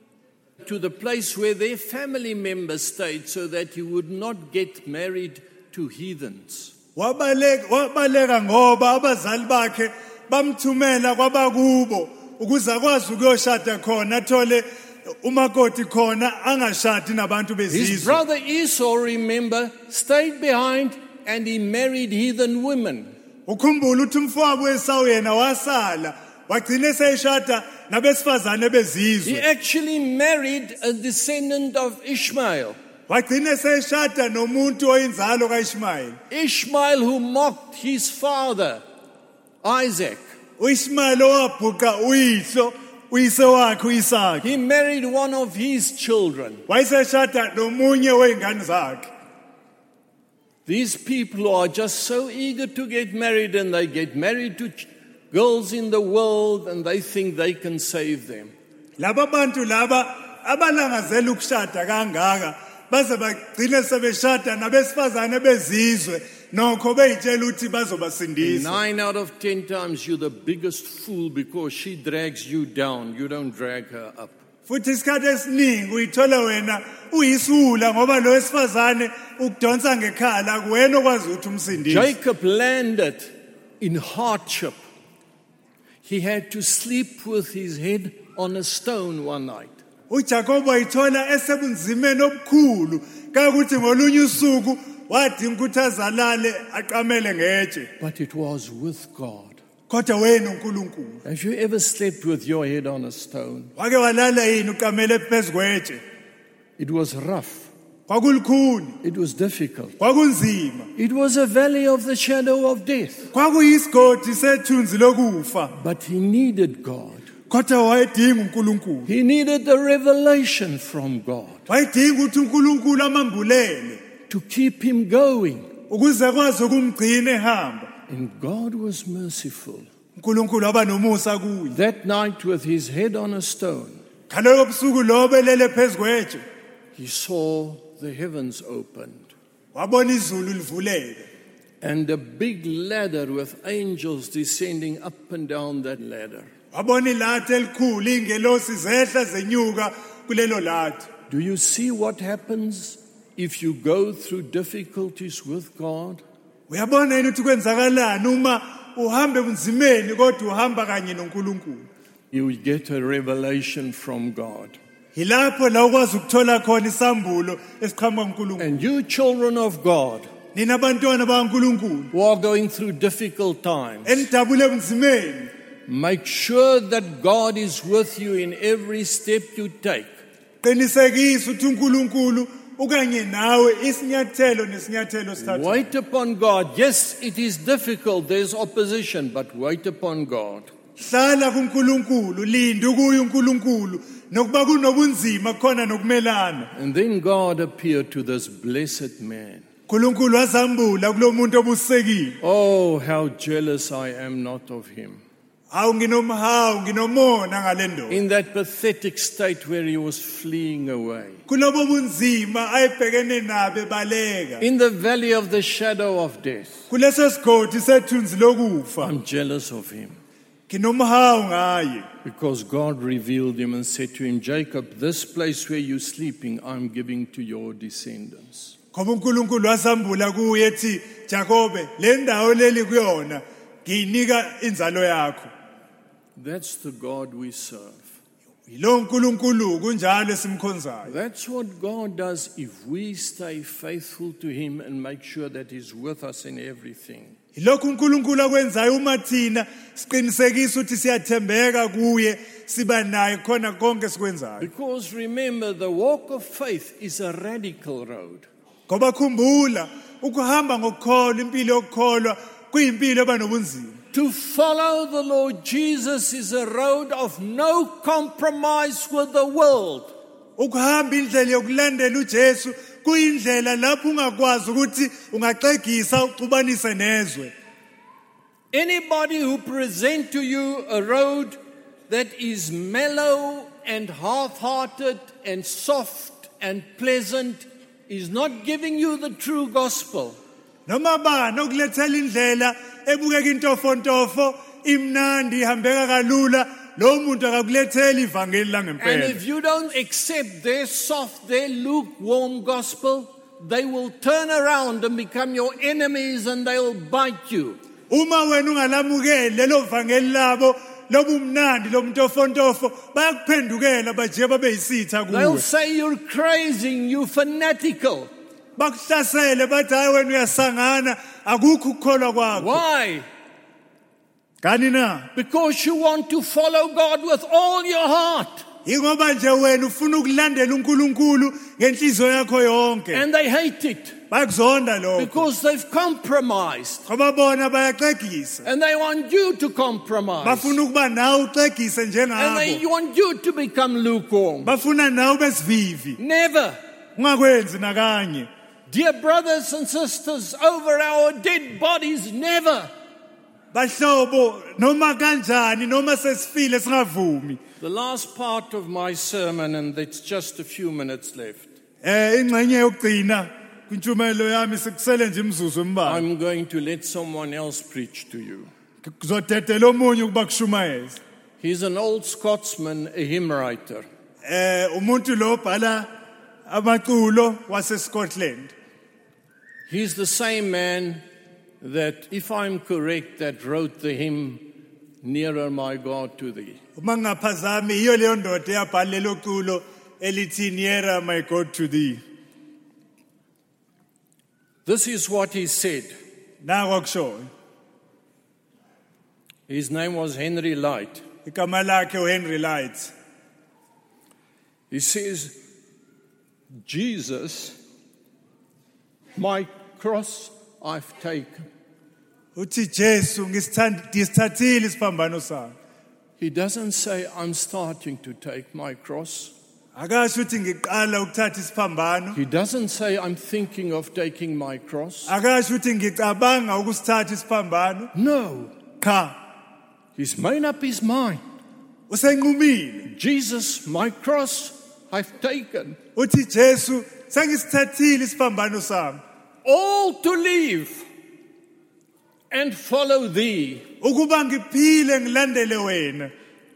Speaker 1: to the place where their family members stayed so that he would not get married to heathens.
Speaker 2: Wabaleka wabaleka ngoba abazali bakhe bamthumela kwabakubo ukuze akwazi ukuyoshada khona athole umakoti khona angashadi nabantu
Speaker 1: His
Speaker 2: bezizwe.
Speaker 1: brother Esau, remember, stayed behind and he married heathen women.
Speaker 2: Ukhumbula ukuthi umfowabo Esau yena wasala wagcina seyishada nabesifazane
Speaker 1: He
Speaker 2: bezizwe.
Speaker 1: actually married a descendant of Ishmael.
Speaker 2: Wagcina seyishada nomuntu oyinzalo kaIshmael.
Speaker 1: Ishmael who mocked his father, Isaac.
Speaker 2: uIshmael owabhuqa uyihlo uyise wakhe uIsaka.
Speaker 1: He married one of his children.
Speaker 2: Wayeseshada nomunye weingane zakhe.
Speaker 1: These people are just so eager to get married, and they get married to ch- girls in the world and they think they can save them.
Speaker 2: Laba bantu laba abalangazela ukushada kangaka baze bagcine sebeshada nabesifazane bezizwe nokho beyitshela ukuthi bazobasindisa.
Speaker 1: Nine out of ten times you're the biggest fool because she drags you down. You don't drag her up.
Speaker 2: Futhi isikhathi esiningi uyithola wena uyisula ngoba lo wesifazane ukudonsa ngekhala kuwena okwazi ukuthi umsindise.
Speaker 1: Jacob landed in hardship. He had to sleep with his head on a stone one night.
Speaker 2: uJakobe wayithola esebunzimeni obukhulu kakuthi ngolunye usuku wadinga ukuthi azalale aqamele ngetshe.
Speaker 1: But it was with God.
Speaker 2: Kodwa wena uNkulunkulu.
Speaker 1: Have you ever slept with your head on a stone?
Speaker 2: Wake walala yini uqamele phezu kwetshe?
Speaker 1: It was rough.
Speaker 2: Kwakulikhuni,
Speaker 1: It was difficult.
Speaker 2: kwakunzima.
Speaker 1: It was a valley of the shadow of death.
Speaker 2: Kwakuyisigodi sethunzi lokufa.
Speaker 1: But he needed God.
Speaker 2: Kodwa wayedinga uNkulunkulu.
Speaker 1: He needed the revelation from God
Speaker 2: Wayedinga ukuthi uNkulunkulu amambulele
Speaker 1: to keep him going.
Speaker 2: ukuze akwazi ukumgcina ehamba.
Speaker 1: And God was merciful.
Speaker 2: uNkulunkulu aba nomusa kuye.
Speaker 1: That night, with his head on a stone,
Speaker 2: Ngalobo busuku lo belele phezu kwetshe
Speaker 1: he saw the heavens opened,
Speaker 2: wabona izulu livuleke,
Speaker 1: and a big ladder with angels descending up and down that ladder.
Speaker 2: wabona ilathe elikhulu ingelosi zehla zenyuka kulelo lathe.
Speaker 1: Do you see what happens if you go through difficulties with God?
Speaker 2: Uyabona yini ukuthi kwenzakalani uma uhambe bunzimeni kodwa uhamba kanye noNkulunkulu?
Speaker 1: You will get a revelation from God.
Speaker 2: Hilapho la ukwazi ukuthola khona isambulo esiqhamuka kuNkulunkulu.
Speaker 1: And you children of God
Speaker 2: Nina abantwana bakaNkulunkulu
Speaker 1: who are going through difficult times,
Speaker 2: enidabule bunzimeni,
Speaker 1: make sure that God is with you in every step you take.
Speaker 2: qinisekisa ukuthi uNkulunkulu ukanye nawe isinyathelo nesinyathelo sithatha.
Speaker 1: Wait upon God. Yes, it is difficult. There's opposition, but wait upon God.
Speaker 2: Hlala kuNkulunkulu, linda kuye uNkulunkulu, nokuba kunobunzima khona nokumelana.
Speaker 1: And then God appeared to this blessed man.
Speaker 2: uNkulunkulu wazambula kulomuntu obusekile.
Speaker 1: Oh, how jealous I am not of him.
Speaker 2: Hawu nginomhawu nginomona ngalendo.
Speaker 1: In that pathetic state where he was fleeing away.
Speaker 2: Kulobo bunzima ayebhekene nabe baleka.
Speaker 1: In the valley of the shadow of death.
Speaker 2: Kuleso sigodi sethunzi lokufa.
Speaker 1: I'm jealous of him.
Speaker 2: Nginomhawu ngaye.
Speaker 1: Because God revealed him and said to him, Jacob, this place where you're sleeping, I'm giving to your descendants.
Speaker 2: Ngoba uNkulunkulu wasambula kuye ethi Jacobe, le ndawo leli kuyona ngiyinika inzalo yakho.
Speaker 1: That's the God we serve.
Speaker 2: Yilo uNkulunkulu kunjalo esimkhonzayo.
Speaker 1: That's what God does if we stay faithful to him and make sure that he's with us in everything.
Speaker 2: Yilokhu uNkulunkulu akwenzayo uma thina siqinisekisa ukuthi siyathembeka kuye siba naye khona konke sikwenzayo.
Speaker 1: Because remember, the walk of faith is a radical road.
Speaker 2: Ngoba khumbula ukuhamba ngokukholwa impilo yokukholwa kuyimpilo eba nobunzima.
Speaker 1: To follow the Lord Jesus is a road of no compromise with the world.
Speaker 2: Ukuhamba indlela yokulandela uJesu kuyindlela lapho ungakwazi ukuthi ungaxegisa uxubanise nezwe.
Speaker 1: Anybody who present to you a road that is mellow and half-hearted and soft and pleasant is not giving you the true gospel.
Speaker 2: Noma bani okulethela indlela ebukeka intofontofo imnandi ihambeka kalula lo muntu akakulethela ivangeli
Speaker 1: And
Speaker 2: langempela.
Speaker 1: if you don't accept their soft, their lukewarm gospel, they will turn around and become your enemies and they'll bite you.
Speaker 2: Uma wena ungalamukeli lelo vangeli labo lobumnandi lomntofontofo bayakuphendukela baje babe yisitha
Speaker 1: They'll
Speaker 2: kuwe.
Speaker 1: say you're crazy, you're fanatical.
Speaker 2: Bakuhlasele bathi hayi wena uyasangana akukho ukukholwa kwakho.
Speaker 1: Why?
Speaker 2: Kani na?
Speaker 1: Because you want to follow God with all your heart.
Speaker 2: Ingoba nje wena ufuna ukulandela uNkulunkulu ngenhliziyo yakho yonke.
Speaker 1: And they hate it
Speaker 2: Bayakuzonda lokho.
Speaker 1: because they've compromised.
Speaker 2: Ngoba bona bayaxegisa.
Speaker 1: And they want you to compromise.
Speaker 2: Bafuna ukuba nawe uxegise
Speaker 1: And they
Speaker 2: njengabo.
Speaker 1: want you to become lukewarm.
Speaker 2: Bafuna nawe besivivi.
Speaker 1: Never.
Speaker 2: Ungakwenzi nakanye.
Speaker 1: Dear brothers and sisters, over our dead bodies, never.
Speaker 2: Bahlobo noma kanjani noma sesifile singavumi.
Speaker 1: The last part of my sermon, and it's just a few minutes left.
Speaker 2: Eh ingxenye yokugcina kwintshumayelo yami sekusele nje imzuzu embalwa.
Speaker 1: I'm going to let someone else preach to you.
Speaker 2: Kuzodedela omunye ukuba kushumayeza.
Speaker 1: He's an old Scotsman, a hymn writer.
Speaker 2: Eh umuntu lo bhala amaculo wase Scotland.
Speaker 1: He's the same man that, if I'm correct, that wrote the hymn, Nearer My God to Thee.
Speaker 2: Uma ngaphazami iyo leyo ndoda eyabhala lelo culo elithi Nearer My God to Thee.
Speaker 1: This is what he said.
Speaker 2: Nako kusho.
Speaker 1: His name was Henry Light.
Speaker 2: Igama lakhe uHenry Light.
Speaker 1: He says, Jesus, my cross I've taken.
Speaker 2: Uthi Jesu ngisithathile isiphambano sami.
Speaker 1: He doesn't say, I'm starting to take my cross.
Speaker 2: Akasho uthi ngiqala ukuthatha isiphambano.
Speaker 1: He doesn't say, I'm thinking of taking my cross.
Speaker 2: Akasho uthi ngicabanga ukusithatha isiphambano.
Speaker 1: No.
Speaker 2: Cha.
Speaker 1: He's made up his mind.
Speaker 2: Usenqumile.
Speaker 1: Jesus, my cross I've taken.
Speaker 2: Uthi Jesu sengisithathile isiphambano sami
Speaker 1: all to live and follow thee.
Speaker 2: ukuba ngiphile ngilandele wena,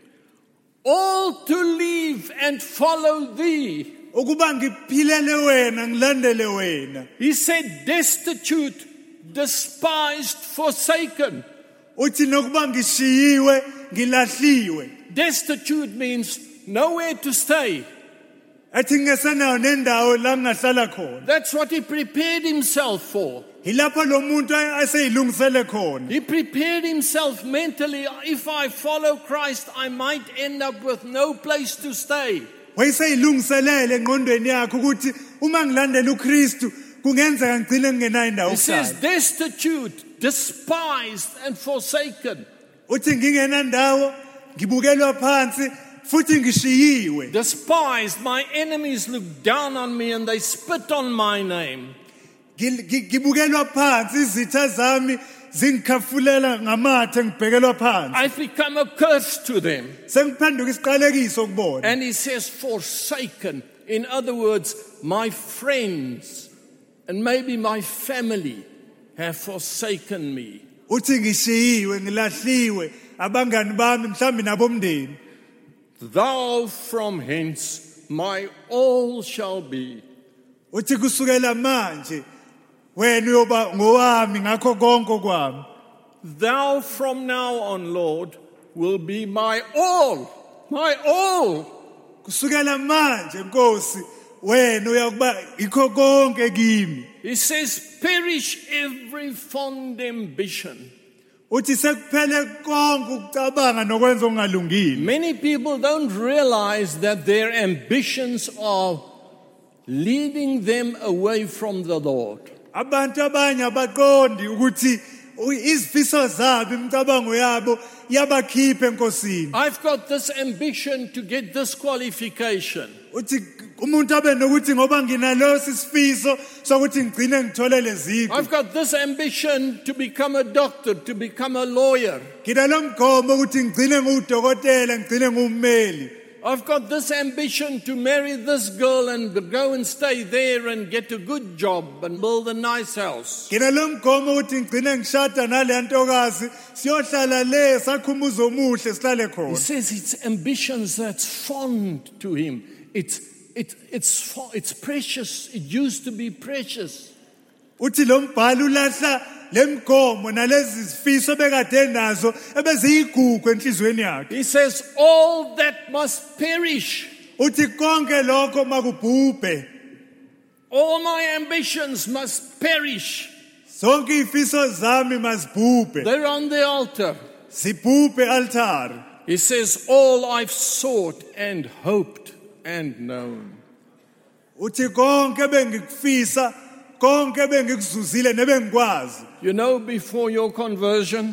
Speaker 1: All to live and follow thee.
Speaker 2: ukuba ngiphilele wena ngilandele wena.
Speaker 1: He said, destitute, despised, forsaken.
Speaker 2: Uthi nokuba ngishiyiwe ngilahliwe,
Speaker 1: Destitute means nowhere to stay.
Speaker 2: athi ngesenayo nendawo la ngihlala khona.
Speaker 1: That's what he prepared himself for.
Speaker 2: Ilapho lo muntu aseyilungisele khona.
Speaker 1: He prepared himself mentally. If I follow Christ, I might end up with no place to stay.
Speaker 2: Wayeseyilungiselele engqondweni yakhe ukuthi uma ngilandela uKristu kungenzeka ngigcine ngingenayo indawo
Speaker 1: He says,
Speaker 2: yokuhlala.
Speaker 1: destitute, despised, and forsaken.
Speaker 2: Uthi ngingena ndawo ngibukelwa phansi futhi ngishiyiwe.
Speaker 1: Despised, my enemies look down on me and they spit on my name.
Speaker 2: Ngil- ngi- Ngibukelwa phansi, izitha zami zingikhafulela ngamathe ngibhekelwa phansi.
Speaker 1: I've become a curse to them.
Speaker 2: Sengiphenduka isiqalekiso kubona.
Speaker 1: And he says, forsaken. In other words, my friends and maybe my family have forsaken me.
Speaker 2: Uthi ngishiyiwe ngilahliwe, abangani bami mhlambi nabomndeni.
Speaker 1: Thou from hence my all shall be.
Speaker 2: Uthi kusukela manje wena uyoba ngowami ngakho konke kwami.
Speaker 1: Thou from now on, Lord, will be my all. My all.
Speaker 2: Kusukela manje Nkosi wena uyakuba ikho konke kimi.
Speaker 1: He says, perish every fond ambition.
Speaker 2: Uthi sekuphele konke ukucabanga nokwenza okungalungile.
Speaker 1: Many people don't realize that their ambitions are leading them away from the Lord.
Speaker 2: Abantu abanye abaqondi ukuthi izifiso zabo imicabango yabo yabakhipha enkosini.
Speaker 1: I've got this ambition to get this qualification.
Speaker 2: Uthi umuntu abe nokuthi ngoba nginalosi sifiso sokuthi ngigcine ngithole leziqu.
Speaker 1: I've got this ambition to become a doctor, to become a lawyer.
Speaker 2: Nginalomgomo ukuthi ngigcine ngudokotela, ngigcine ngummeli.
Speaker 1: I've got this ambition to marry this girl and go and stay there and get a good job and build a nice house.
Speaker 2: Nginalomgomo ukuthi ngigcine ngishada nale ntokazi siyohlala le sakhumuza omuhle sihlale
Speaker 1: He
Speaker 2: khona.
Speaker 1: says it's ambitions that's fond to him. It's it it's fo- it's precious. It used to be precious.
Speaker 2: Uthi lo mbhalo ulahla lemgomo nalezi zifiso bekade nazo ebeziyigugu enhlizweni yakhe.
Speaker 1: He says all that must perish.
Speaker 2: Uthi konke lokho makubhubhe.
Speaker 1: All my ambitions must perish.
Speaker 2: Zonke ifiso zami mazibhubhe.
Speaker 1: They're on the altar.
Speaker 2: Sibhubhe altar.
Speaker 1: He says all I've sought and hoped and known.
Speaker 2: Uthi konke bengikufisa, konke bengikuzuzile nebengikwazi.
Speaker 1: You know, before your conversion,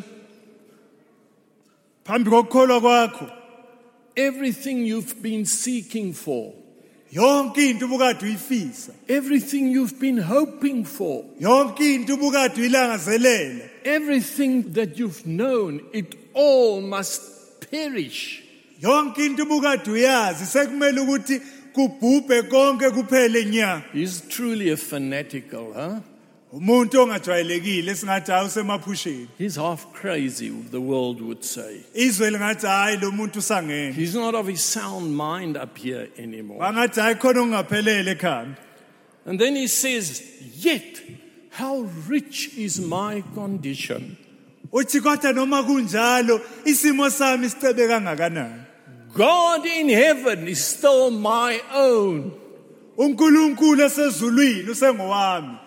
Speaker 2: Phambi kokukholwa kwakho,
Speaker 1: everything you've been seeking for,
Speaker 2: yonke into ubukade uyifisa,
Speaker 1: everything you've been hoping for,
Speaker 2: yonke into ubukade uyilangazelela,
Speaker 1: everything that you've known, it all must perish.
Speaker 2: yonke into ubukade uyazi sekumele ukuthi kubhubhe konke kuphele nya.
Speaker 1: He's truly a fanatical, huh?
Speaker 2: Umuntu ongajwayelekile singathi awusemaphusheni.
Speaker 1: He's half crazy, the world would say.
Speaker 2: Izwe lingathi hayi lo muntu usangena.
Speaker 1: He's not of his sound mind up here anymore.
Speaker 2: Bangathi hayi khona ongaphelele ekhanda.
Speaker 1: And then he says, yet how rich is my condition.
Speaker 2: Uthi kodwa noma kunjalo isimo sami sicebe kangakanani.
Speaker 1: God in heaven is still my own.
Speaker 2: uNkulunkulu esezulwini usengowami.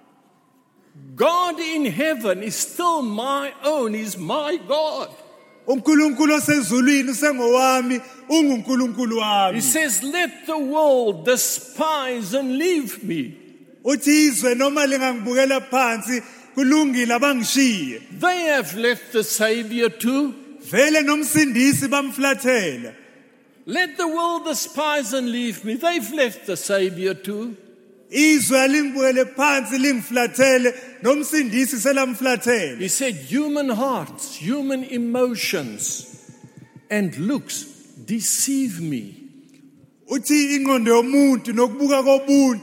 Speaker 1: God in heaven is still my own. He's my God.
Speaker 2: uNkulunkulu osezulwini usengowami, unguNkulunkulu
Speaker 1: He
Speaker 2: wami.
Speaker 1: says, let the world despise and leave me.
Speaker 2: Uthi izwe noma lingangibukela phansi kulungile abangishiye.
Speaker 1: They have left the Savior too.
Speaker 2: Vele nomsindisi bamflathela.
Speaker 1: Let the world despise and leave me. They've left the Savior too.
Speaker 2: Izwe alingibukele phansi lingiflathele, nomsindisi selamflathela.
Speaker 1: He said, human hearts, human emotions, and looks deceive me.
Speaker 2: Uthi ingqondo yomuntu nokubuka kobuntu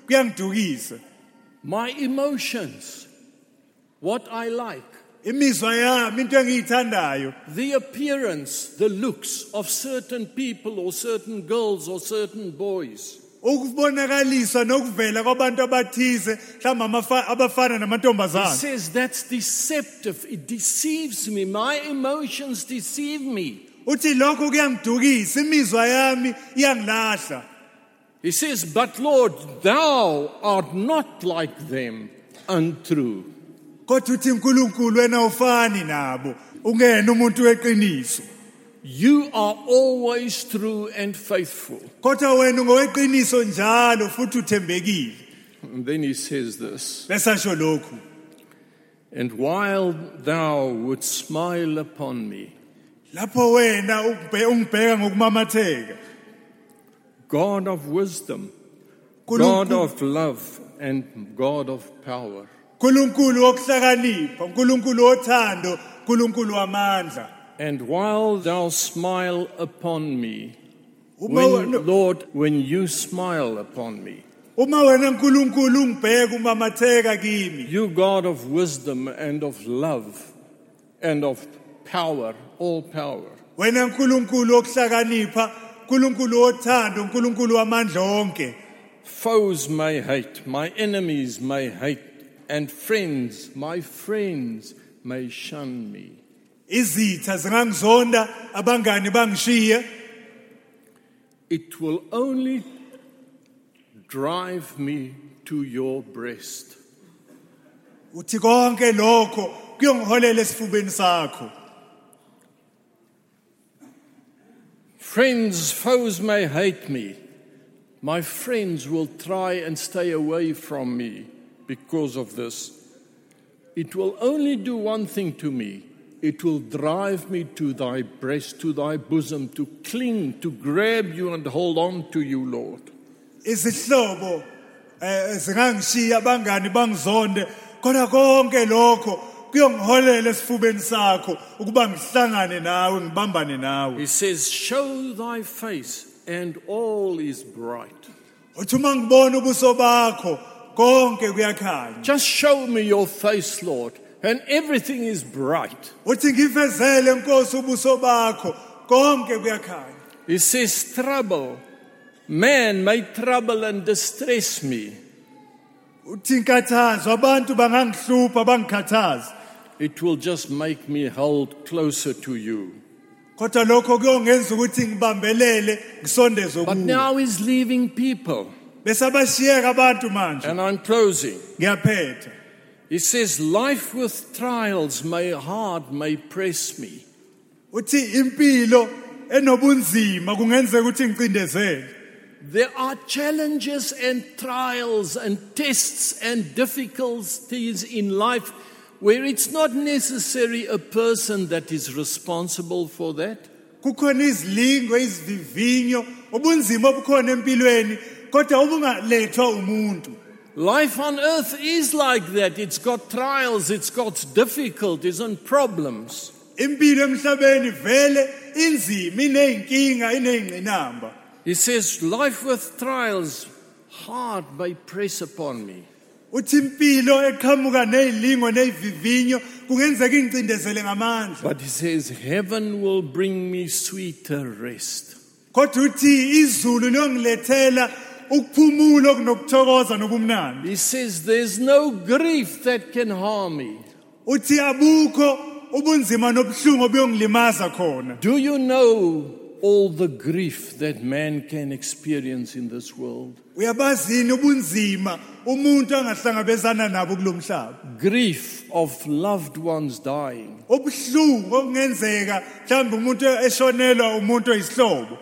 Speaker 2: kuyangidukisa.
Speaker 1: My emotions, what I like,
Speaker 2: Imizwa yami into engiyithandayo,
Speaker 1: the appearance, the looks of certain people or certain girls or certain boys.
Speaker 2: ukubonakaliswa nokuvela kwabantu abathize mhlawumbe abafana
Speaker 1: It
Speaker 2: namantombazana.
Speaker 1: says that's deceptive. It deceives me. My emotions deceive me.
Speaker 2: Uthi lokho kuyangidukisa, imizwa yami iyangilahla.
Speaker 1: He says, but Lord, thou art not like them, untrue.
Speaker 2: Kodwa uthi uNkulunkulu wena ufani nabo, ungena umuntu weqiniso.
Speaker 1: You are always true and faithful.
Speaker 2: Kodwa wena ungoweqiniso njalo futhi uthembekile.
Speaker 1: And then he says this,
Speaker 2: Besasho lokhu.
Speaker 1: and while thou wouldst smile upon me,
Speaker 2: Lapho wena ungibhe- ungibheka ngokumamatheka.
Speaker 1: God of wisdom,
Speaker 2: Nkulunkulu-
Speaker 1: God of love, and God of power,
Speaker 2: uNkulunkulu wokuhlakanipha, uNkulunkulu wothando, uNkulunkulu wamandla.
Speaker 1: and while thou smile upon me,
Speaker 2: Uma
Speaker 1: when,
Speaker 2: wena
Speaker 1: Lord, when you smile upon me,
Speaker 2: uma wena uNkulunkulu ungibheka umamatheka kimi.
Speaker 1: you God of wisdom and of love and of power, all power,
Speaker 2: Wena uNkulunkulu wokuhlakanipha, uNkulunkulu wothando, uNkulunkulu wamandla onke.
Speaker 1: foes may hate, my enemies may hate, and friends, my friends may shun me.
Speaker 2: Izitha zingangizonda, abangani bangishiye.
Speaker 1: It will only drive me to your breast.
Speaker 2: Uthi konke lokho kuyongiholela esifubeni sakho.
Speaker 1: Friends, foes may hate me. My friends will try and stay away from me because of this. It will only do one thing to me. It will drive me to thy breast, to thy bosom, to cling, to grab you and hold on to you, Lord.
Speaker 2: Izihlobo eh zingangishiya, abangani bangizonde, kodwa konke lokho kuyongiholela esifubeni sakho ukuba ngihlangane nawe, ngibambane nawe.
Speaker 1: He says, show thy face and all is bright.
Speaker 2: Uthi uma ngibona ubuso bakho konke kuyakhanya.
Speaker 1: Just show me your face, Lord, and everything is bright.
Speaker 2: Uthi ngifezele Nkosi ubuso bakho konke kuyakhanya.
Speaker 1: He says, trouble. Man may trouble and distress me.
Speaker 2: Uthi inkathazo, abantu bangangihlupha bangikhathaza.
Speaker 1: It will just make me hold closer to you.
Speaker 2: Kodwa lokho kuyongenza ukuthi ngibambelele ngisondeze
Speaker 1: But
Speaker 2: kuwe.
Speaker 1: now he's leaving people.
Speaker 2: Besabashiyeka abantu manje.
Speaker 1: And I'm closing.
Speaker 2: Ngiyaphetha.
Speaker 1: He says, life with trials may hard, may press me.
Speaker 2: Uthi impilo enobunzima kungenzeka ukuthi ngicindezele.
Speaker 1: There are challenges and trials and tests and difficulties in life where it's not necessary a person that is responsible for that.
Speaker 2: Kukhona izilingo, izivivinyo, ubunzima obukhona empilweni, kodwa ubungalethwa umuntu.
Speaker 1: Life on earth is like that. It's got trials, it's got difficulties and problems.
Speaker 2: Impilo emhlabeni vele inzima, ineyinkinga, ineyingqinamba.
Speaker 1: He says, life with trials hard may press upon me.
Speaker 2: Uthi impilo eqhamuka nezilingo nezivivinyo kungenzeka ingcindezele ngamandla.
Speaker 1: But he says, heaven will bring me sweeter rest.
Speaker 2: Kodwa uthi izulu liyongilethela ukuphumula okunokuthokoza nobumnandi.
Speaker 1: He says, there's no grief that can harm me.
Speaker 2: Uthi abukho ubunzima nobuhlungu obuyongilimaza khona.
Speaker 1: Do you know all the grief that man can experience in this world?
Speaker 2: Uyabazini ubunzima umuntu angahlangabezana nabo kulomhlaba.
Speaker 1: Grief of loved ones dying.
Speaker 2: Obuhlungu okungenzeka mhlawumbe umuntu eshonelwa umuntu oyisihlobo.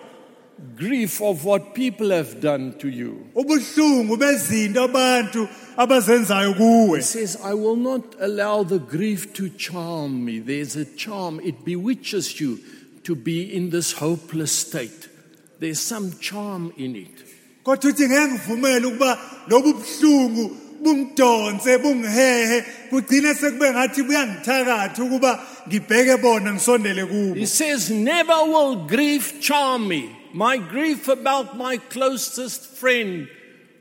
Speaker 1: Grief of what people have done to you.
Speaker 2: Ubuhlungu bezinto abantu abazenzayo kuwe.
Speaker 1: He says, I will not allow the grief to charm me. There's a charm. It bewitches you to be in this hopeless state. There's some charm in it.
Speaker 2: Kodwa uthi ngeke ngivumele ukuba lobu buhlungu bungidonse bungihehe kugcina sekube ngathi buyangithakatha ukuba ngibheke bona ngisondele kubo.
Speaker 1: He says, never will grief charm me. My grief about my closest friend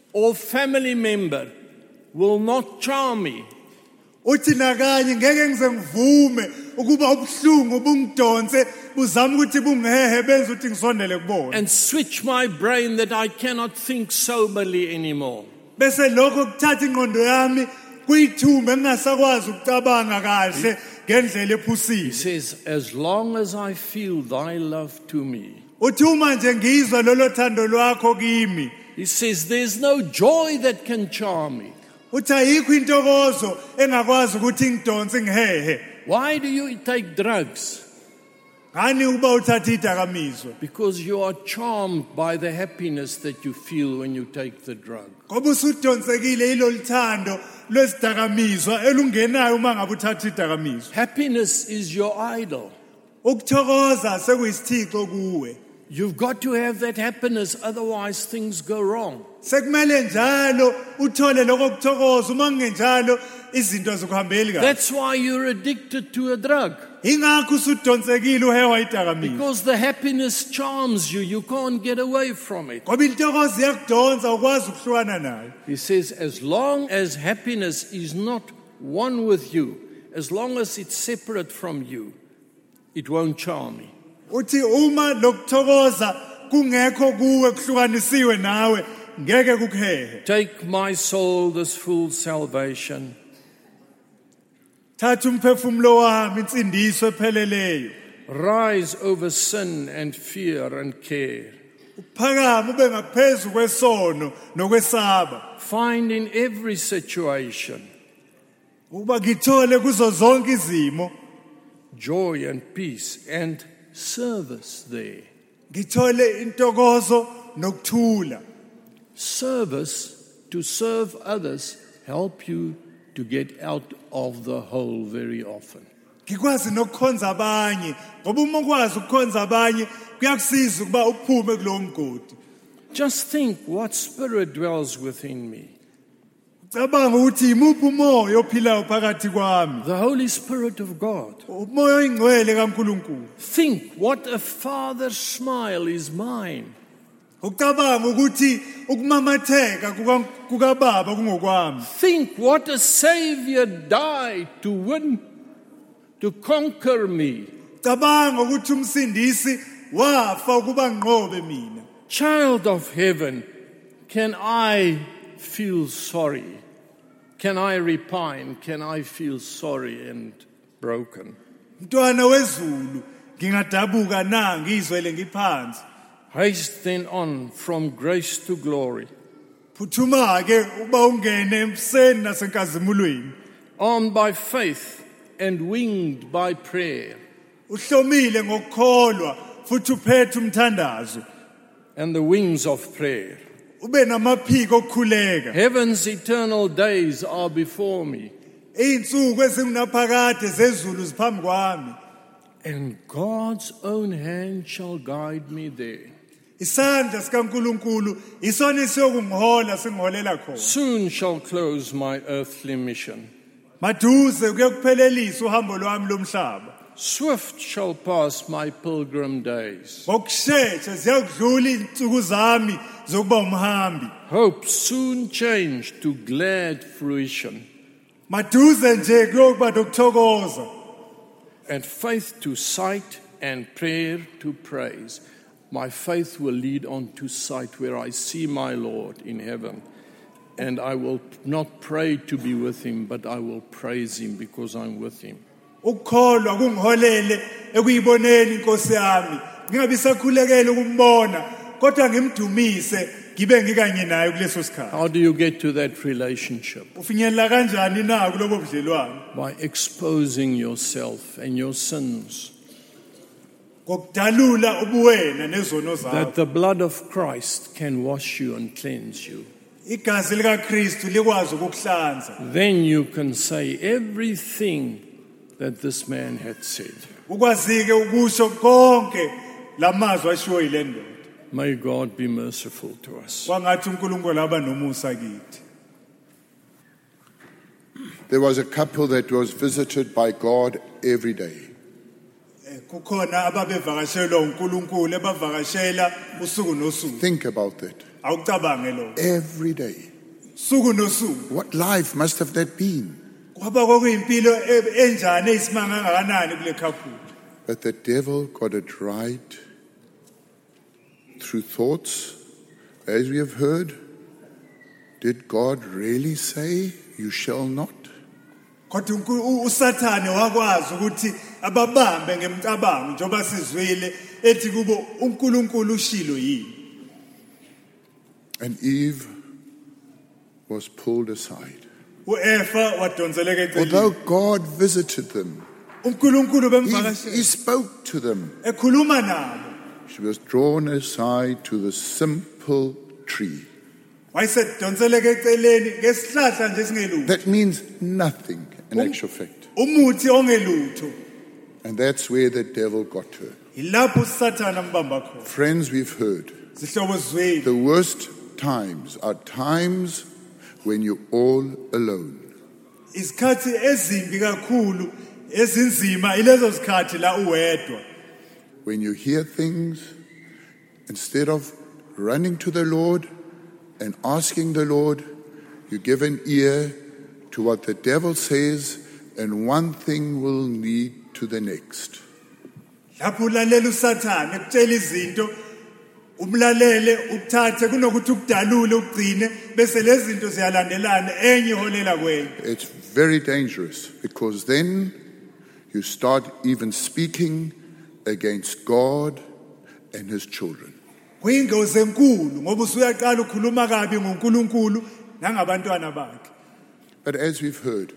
Speaker 1: or family member will not charm me
Speaker 2: uthi nakanye ngeke ngize ngivume ukuba ubuhlungu bungidonse buzama ukuthi bungihehe benza ukuthi ngisondele kubona
Speaker 1: and switch my brain that I cannot think soberly anymore.
Speaker 2: bese lokho kuthatha ingqondo yami kuyithumbe engasakwazi ukucabanga kahle ngendlela
Speaker 1: He
Speaker 2: ephusile.
Speaker 1: says, as long as I feel thy love to me.
Speaker 2: Uthi uma nje ngizwa lolo thando lwakho kimi,
Speaker 1: He says, there's no joy that can charm me.
Speaker 2: uthi ayikho intokozo engakwazi ukuthi ngidonse ngihehe.
Speaker 1: Why do you take drugs?
Speaker 2: Ngani uba uthatha idakamizwa?
Speaker 1: Because you are charmed by the happiness that you feel when you take the drug.
Speaker 2: Ngoba usudonsekile ilolu thando lwesidakamizwa elungenayo uma ngabe uthatha idakamizwa.
Speaker 1: Happiness is your idol.
Speaker 2: Ukuthokoza sekuyisithixo kuwe.
Speaker 1: You've got to have that happiness, otherwise things go wrong.
Speaker 2: Sekumele njalo uthole lokho kuthokoza uma kungenjalo izinto zikuhambeli kahle.
Speaker 1: That's why you're addicted to a drug.
Speaker 2: Ingakho usudonsekile uhewa idakamizwa.
Speaker 1: Because the happiness charms you. You can't get away from it.
Speaker 2: Ngoba intokozo iyakudonsa ukwazi ukuhlukana nayo.
Speaker 1: He says, as long as happiness is not one with you, as long as it's separate from you, it won't charm me.
Speaker 2: Uthi uma lokuthokoza kungekho kuwe kuhlukanisiwe nawe ngeke kukuhehe.
Speaker 1: Take my soul this full salvation.
Speaker 2: Thatha umphefumulo wami insindiso epheleleyo.
Speaker 1: Rise over sin and fear and care.
Speaker 2: Uphakama ube ngaphezulu kwesono nokwesaba.
Speaker 1: Find in every situation
Speaker 2: Uba ngithole kuzo zonke izimo,
Speaker 1: joy and peace and service there.
Speaker 2: ngithole intokozo nokuthula.
Speaker 1: Service, to serve others, help you to get out of the hole very often.
Speaker 2: Ngikwazi nokukhonza abanye ngoba uma ukwazi ukukhonza abanye kuyakusiza ukuba uphume kulowo mgodi.
Speaker 1: Just think what spirit dwells within me.
Speaker 2: Cabanga ukuthi imuphi umoya ophilayo phakathi kwami.
Speaker 1: The Holy Spirit of God.
Speaker 2: Umoya oyingcwele kaNkulunkulu.
Speaker 1: Think what a father's smile is mine.
Speaker 2: Ucabanga ukuthi ukumamatheka kukababa kungokwami.
Speaker 1: Think what a Savior died to win, to conquer me.
Speaker 2: Cabanga ukuthi umsindisi wafa ukuba ngiqobe mina.
Speaker 1: Child of heaven, can I feel sorry? Can I repine? Can I feel sorry and broken?
Speaker 2: Mntwana wezulu ngingadabuka na ngizwele ngiphansi.
Speaker 1: Haste then on from grace to glory,
Speaker 2: Phuthuma ke uba ungene emseni nasenkazimulweni.
Speaker 1: armed by faith and winged by prayer,
Speaker 2: Uhlomile ngokukholwa futhi uphethe umthandazo.
Speaker 1: and the wings of prayer.
Speaker 2: Ube namaphiko okukhuleka.
Speaker 1: Heaven's eternal days are before me,
Speaker 2: Izinsuku ezinginaphakade zezulu ziphambi kwami.
Speaker 1: and God's own hand shall guide me there.
Speaker 2: Isandla sikaNkulunkulu isona isiyokungihola singiholela khona.
Speaker 1: Soon shall close my earthly mission.
Speaker 2: Maduze kuyokuphelelisa uhambo lwami lomhlaba.
Speaker 1: Swift shall pass my pilgrim days.
Speaker 2: Ngokusheshsha ziyakudlula izinsuku zami zokuba umhambi.
Speaker 1: Hope soon changed to glad fruition,
Speaker 2: Maduze nje kuyokuba nokuthokoza.
Speaker 1: and faith to sight and prayer to praise. My faith will lead on to sight where I see my Lord in heaven. And I will not pray to be with him, but I will praise him because I'm with him.
Speaker 2: Ukukholwa kungiholele ekuyiboneni inkosi yami. Ngingabi sakhulekela ukumbona kodwa ngimdumise ngibe ngikanye naye kuleso sikhathi.
Speaker 1: How do you get to that relationship?
Speaker 2: Ufinyelela kanjani na kulobo budlelwano?
Speaker 1: By exposing yourself and your sins,
Speaker 2: Ngokudalula ubuwena nezono
Speaker 1: that
Speaker 2: zakho.
Speaker 1: the blood of Christ can wash you and cleanse you.
Speaker 2: Igazi likaKristu likwazi ukukuhlanza.
Speaker 1: Then you can say everything that this man had said.
Speaker 2: Ukwazike ukusho konke lamazwi ashiwo yile ndoda.
Speaker 1: May God be merciful to us.
Speaker 2: Wangathi uNkulunkulu aba nomusa kithi.
Speaker 3: There was a couple that was visited by God every day.
Speaker 2: kukhona ababevakashelwa uNkulunkulu ebavakashela usuku nosuku.
Speaker 3: Think about that.
Speaker 2: Awucabange lo.
Speaker 3: Every day.
Speaker 2: Suku nosuku.
Speaker 3: What life must have that been?
Speaker 2: Kwaba kokuyimpilo enjani eyisimanga kangakanani kule couple.
Speaker 3: But the devil got it right through thoughts, as we have heard. Did God really say, "You shall not"?
Speaker 2: Kodwa uSathane wakwazi ukuthi ababambe ngemcabango njoba sizwile ethi kubo uNkulunkulu ushilo yini.
Speaker 3: And Eve was pulled aside.
Speaker 2: uEfa wadonseleka eceleni.
Speaker 3: Although God visited them,
Speaker 2: uNkulunkulu
Speaker 3: he,
Speaker 2: bemvakashela.
Speaker 3: he spoke to them.
Speaker 2: Ekhuluma nabo.
Speaker 3: She was drawn aside to the simple tree.
Speaker 2: Wayesedonseleka eceleni ngesihlahla nje singelutho.
Speaker 3: That means nothing in actual fact.
Speaker 2: Umuthi ongelutho.
Speaker 3: And that's where the devil got her.
Speaker 2: Ilapho uSathane ambamba khona.
Speaker 3: Friends, we've heard.
Speaker 2: Sihlobo zweli.
Speaker 3: The worst times are times when you're all alone.
Speaker 2: Isikhathi ezimbi kakhulu ezinzima ilezo sikhathi la uwedwa.
Speaker 3: When you hear things, instead of running to the Lord and asking the Lord, you give an ear to what the devil says, and one thing will lead to the next.
Speaker 2: Lapho ulalela uSathane ekutshela izinto umlalele uthathe kunokuthi ukudalule ugcine bese lezi zinto ziyalandelana enye iholela kwenye.
Speaker 3: It's very dangerous because then you start even speaking against God and his children.
Speaker 2: Kuyingozi enkulu ngoba usuyaqala ukukhuluma kabi ngoNkulunkulu nangabantwana bakhe.
Speaker 3: But as we've heard,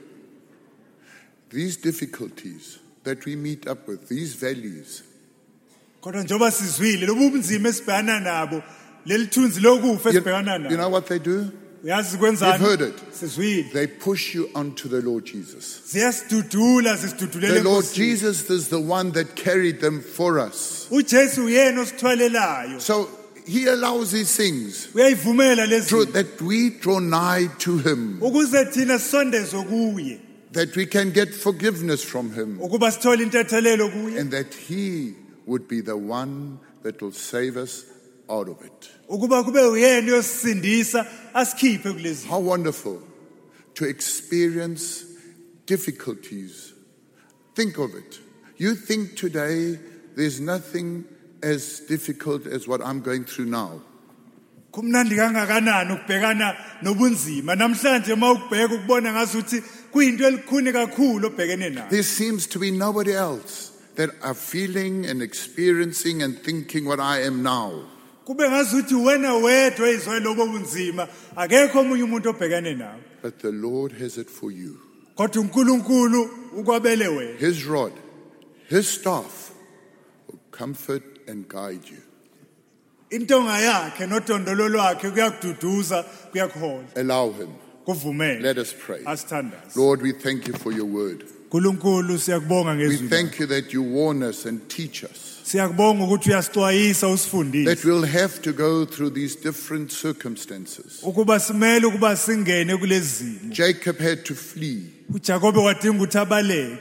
Speaker 3: these difficulties that we meet up with, these valleys,
Speaker 2: Kodwa njoba sizwile lobunzima esibhekana nabo lelithunzi lokufa
Speaker 3: you,
Speaker 2: esibhekana
Speaker 3: you
Speaker 2: nabo.
Speaker 3: know what they do?
Speaker 2: Uyazi
Speaker 3: We've
Speaker 2: kwenzani?
Speaker 3: heard it.
Speaker 2: Sizwile.
Speaker 3: They push you onto the Lord Jesus.
Speaker 2: Siyasidudula sisidudulele
Speaker 3: The Lord
Speaker 2: enkosini.
Speaker 3: Jesus is the one that carried them for us.
Speaker 2: uJesu uyena osithwalelayo.
Speaker 3: So he allows these things
Speaker 2: Uyayivumela lezi
Speaker 3: through, that we draw nigh to him,
Speaker 2: ukuze thina sondezwe kuye.
Speaker 3: that we can get forgiveness from him,
Speaker 2: Ukuba sithole intethelelo kuye.
Speaker 3: and that he would be the one that will save us out of it.
Speaker 2: Ukuba kube uyena uyosindisa asikhiphe kulezi.
Speaker 3: How wonderful to experience difficulties. Think of it. You think today there's nothing as difficult as what I'm going through now.
Speaker 2: Kumnandi kangakanani ukubhekana nobunzima namhlanje mawubheka ukubona ngazuthi kuyinto elikhuni kakhulu obhekene nayo.
Speaker 3: There seems to be nobody else that are feeling and experiencing and thinking what I am now.
Speaker 2: Kube ngazuthi wena wedwa izwe lobo bunzima akekho omunye umuntu obhekane nawo.
Speaker 3: But the Lord has it for you.
Speaker 2: Kodwa uNkulunkulu ukwabele wena.
Speaker 3: His rod, his staff will comfort and guide you.
Speaker 2: Intonga yakhe nodondolo lwakhe kuyakududuza kuyakuhola.
Speaker 3: Allow him.
Speaker 2: Kuvumele.
Speaker 3: Let us pray.
Speaker 2: Asithandaze.
Speaker 3: Lord, we thank you for your word.
Speaker 2: uNkulunkulu siyakubonga
Speaker 3: We
Speaker 2: ngezwi.
Speaker 3: thank you that you warn us and teach us
Speaker 2: Siyakubonga ukuthi uyasixwayisa usifundise.
Speaker 3: that we'll have to go through these different circumstances.
Speaker 2: Ukuba simele ukuba singene kulezi zimo.
Speaker 3: Jacob had to flee,
Speaker 2: uJakobe wadinga ukuthi abaleke.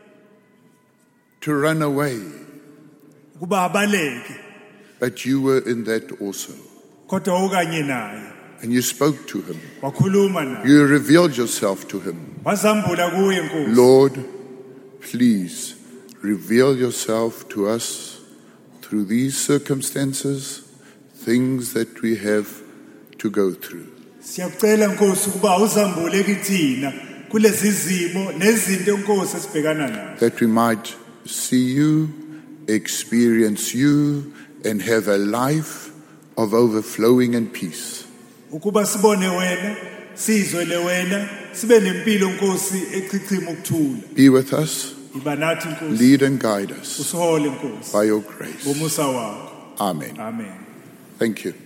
Speaker 3: to run away,
Speaker 2: Ukuba abaleke.
Speaker 3: but you were in that also.
Speaker 2: Kodwa ukanye naye.
Speaker 3: And you spoke to him.
Speaker 2: Wakhuluma naye.
Speaker 3: You revealed yourself to him.
Speaker 2: Wazambula kuye Nkosi.
Speaker 3: Lord, please reveal yourself to us through these circumstances, things that we have to go through.
Speaker 2: Siyakucela Nkosi ukuba uzambule kithina kulezi zimo nezinto Nkosi esibhekana nazo.
Speaker 3: That we might see you, experience you, and have a life of overflowing and peace.
Speaker 2: Ukuba sibone wena, sizwele wena, sibe nempilo Nkosi echichima ukuthula.
Speaker 3: Be with us,
Speaker 2: Iba nathi Nkosi.
Speaker 3: lead and guide us
Speaker 2: Usihole Nkosi.
Speaker 3: by your grace.
Speaker 2: Ngomusa wakho.
Speaker 3: Amen.
Speaker 2: Amen.
Speaker 3: Thank you.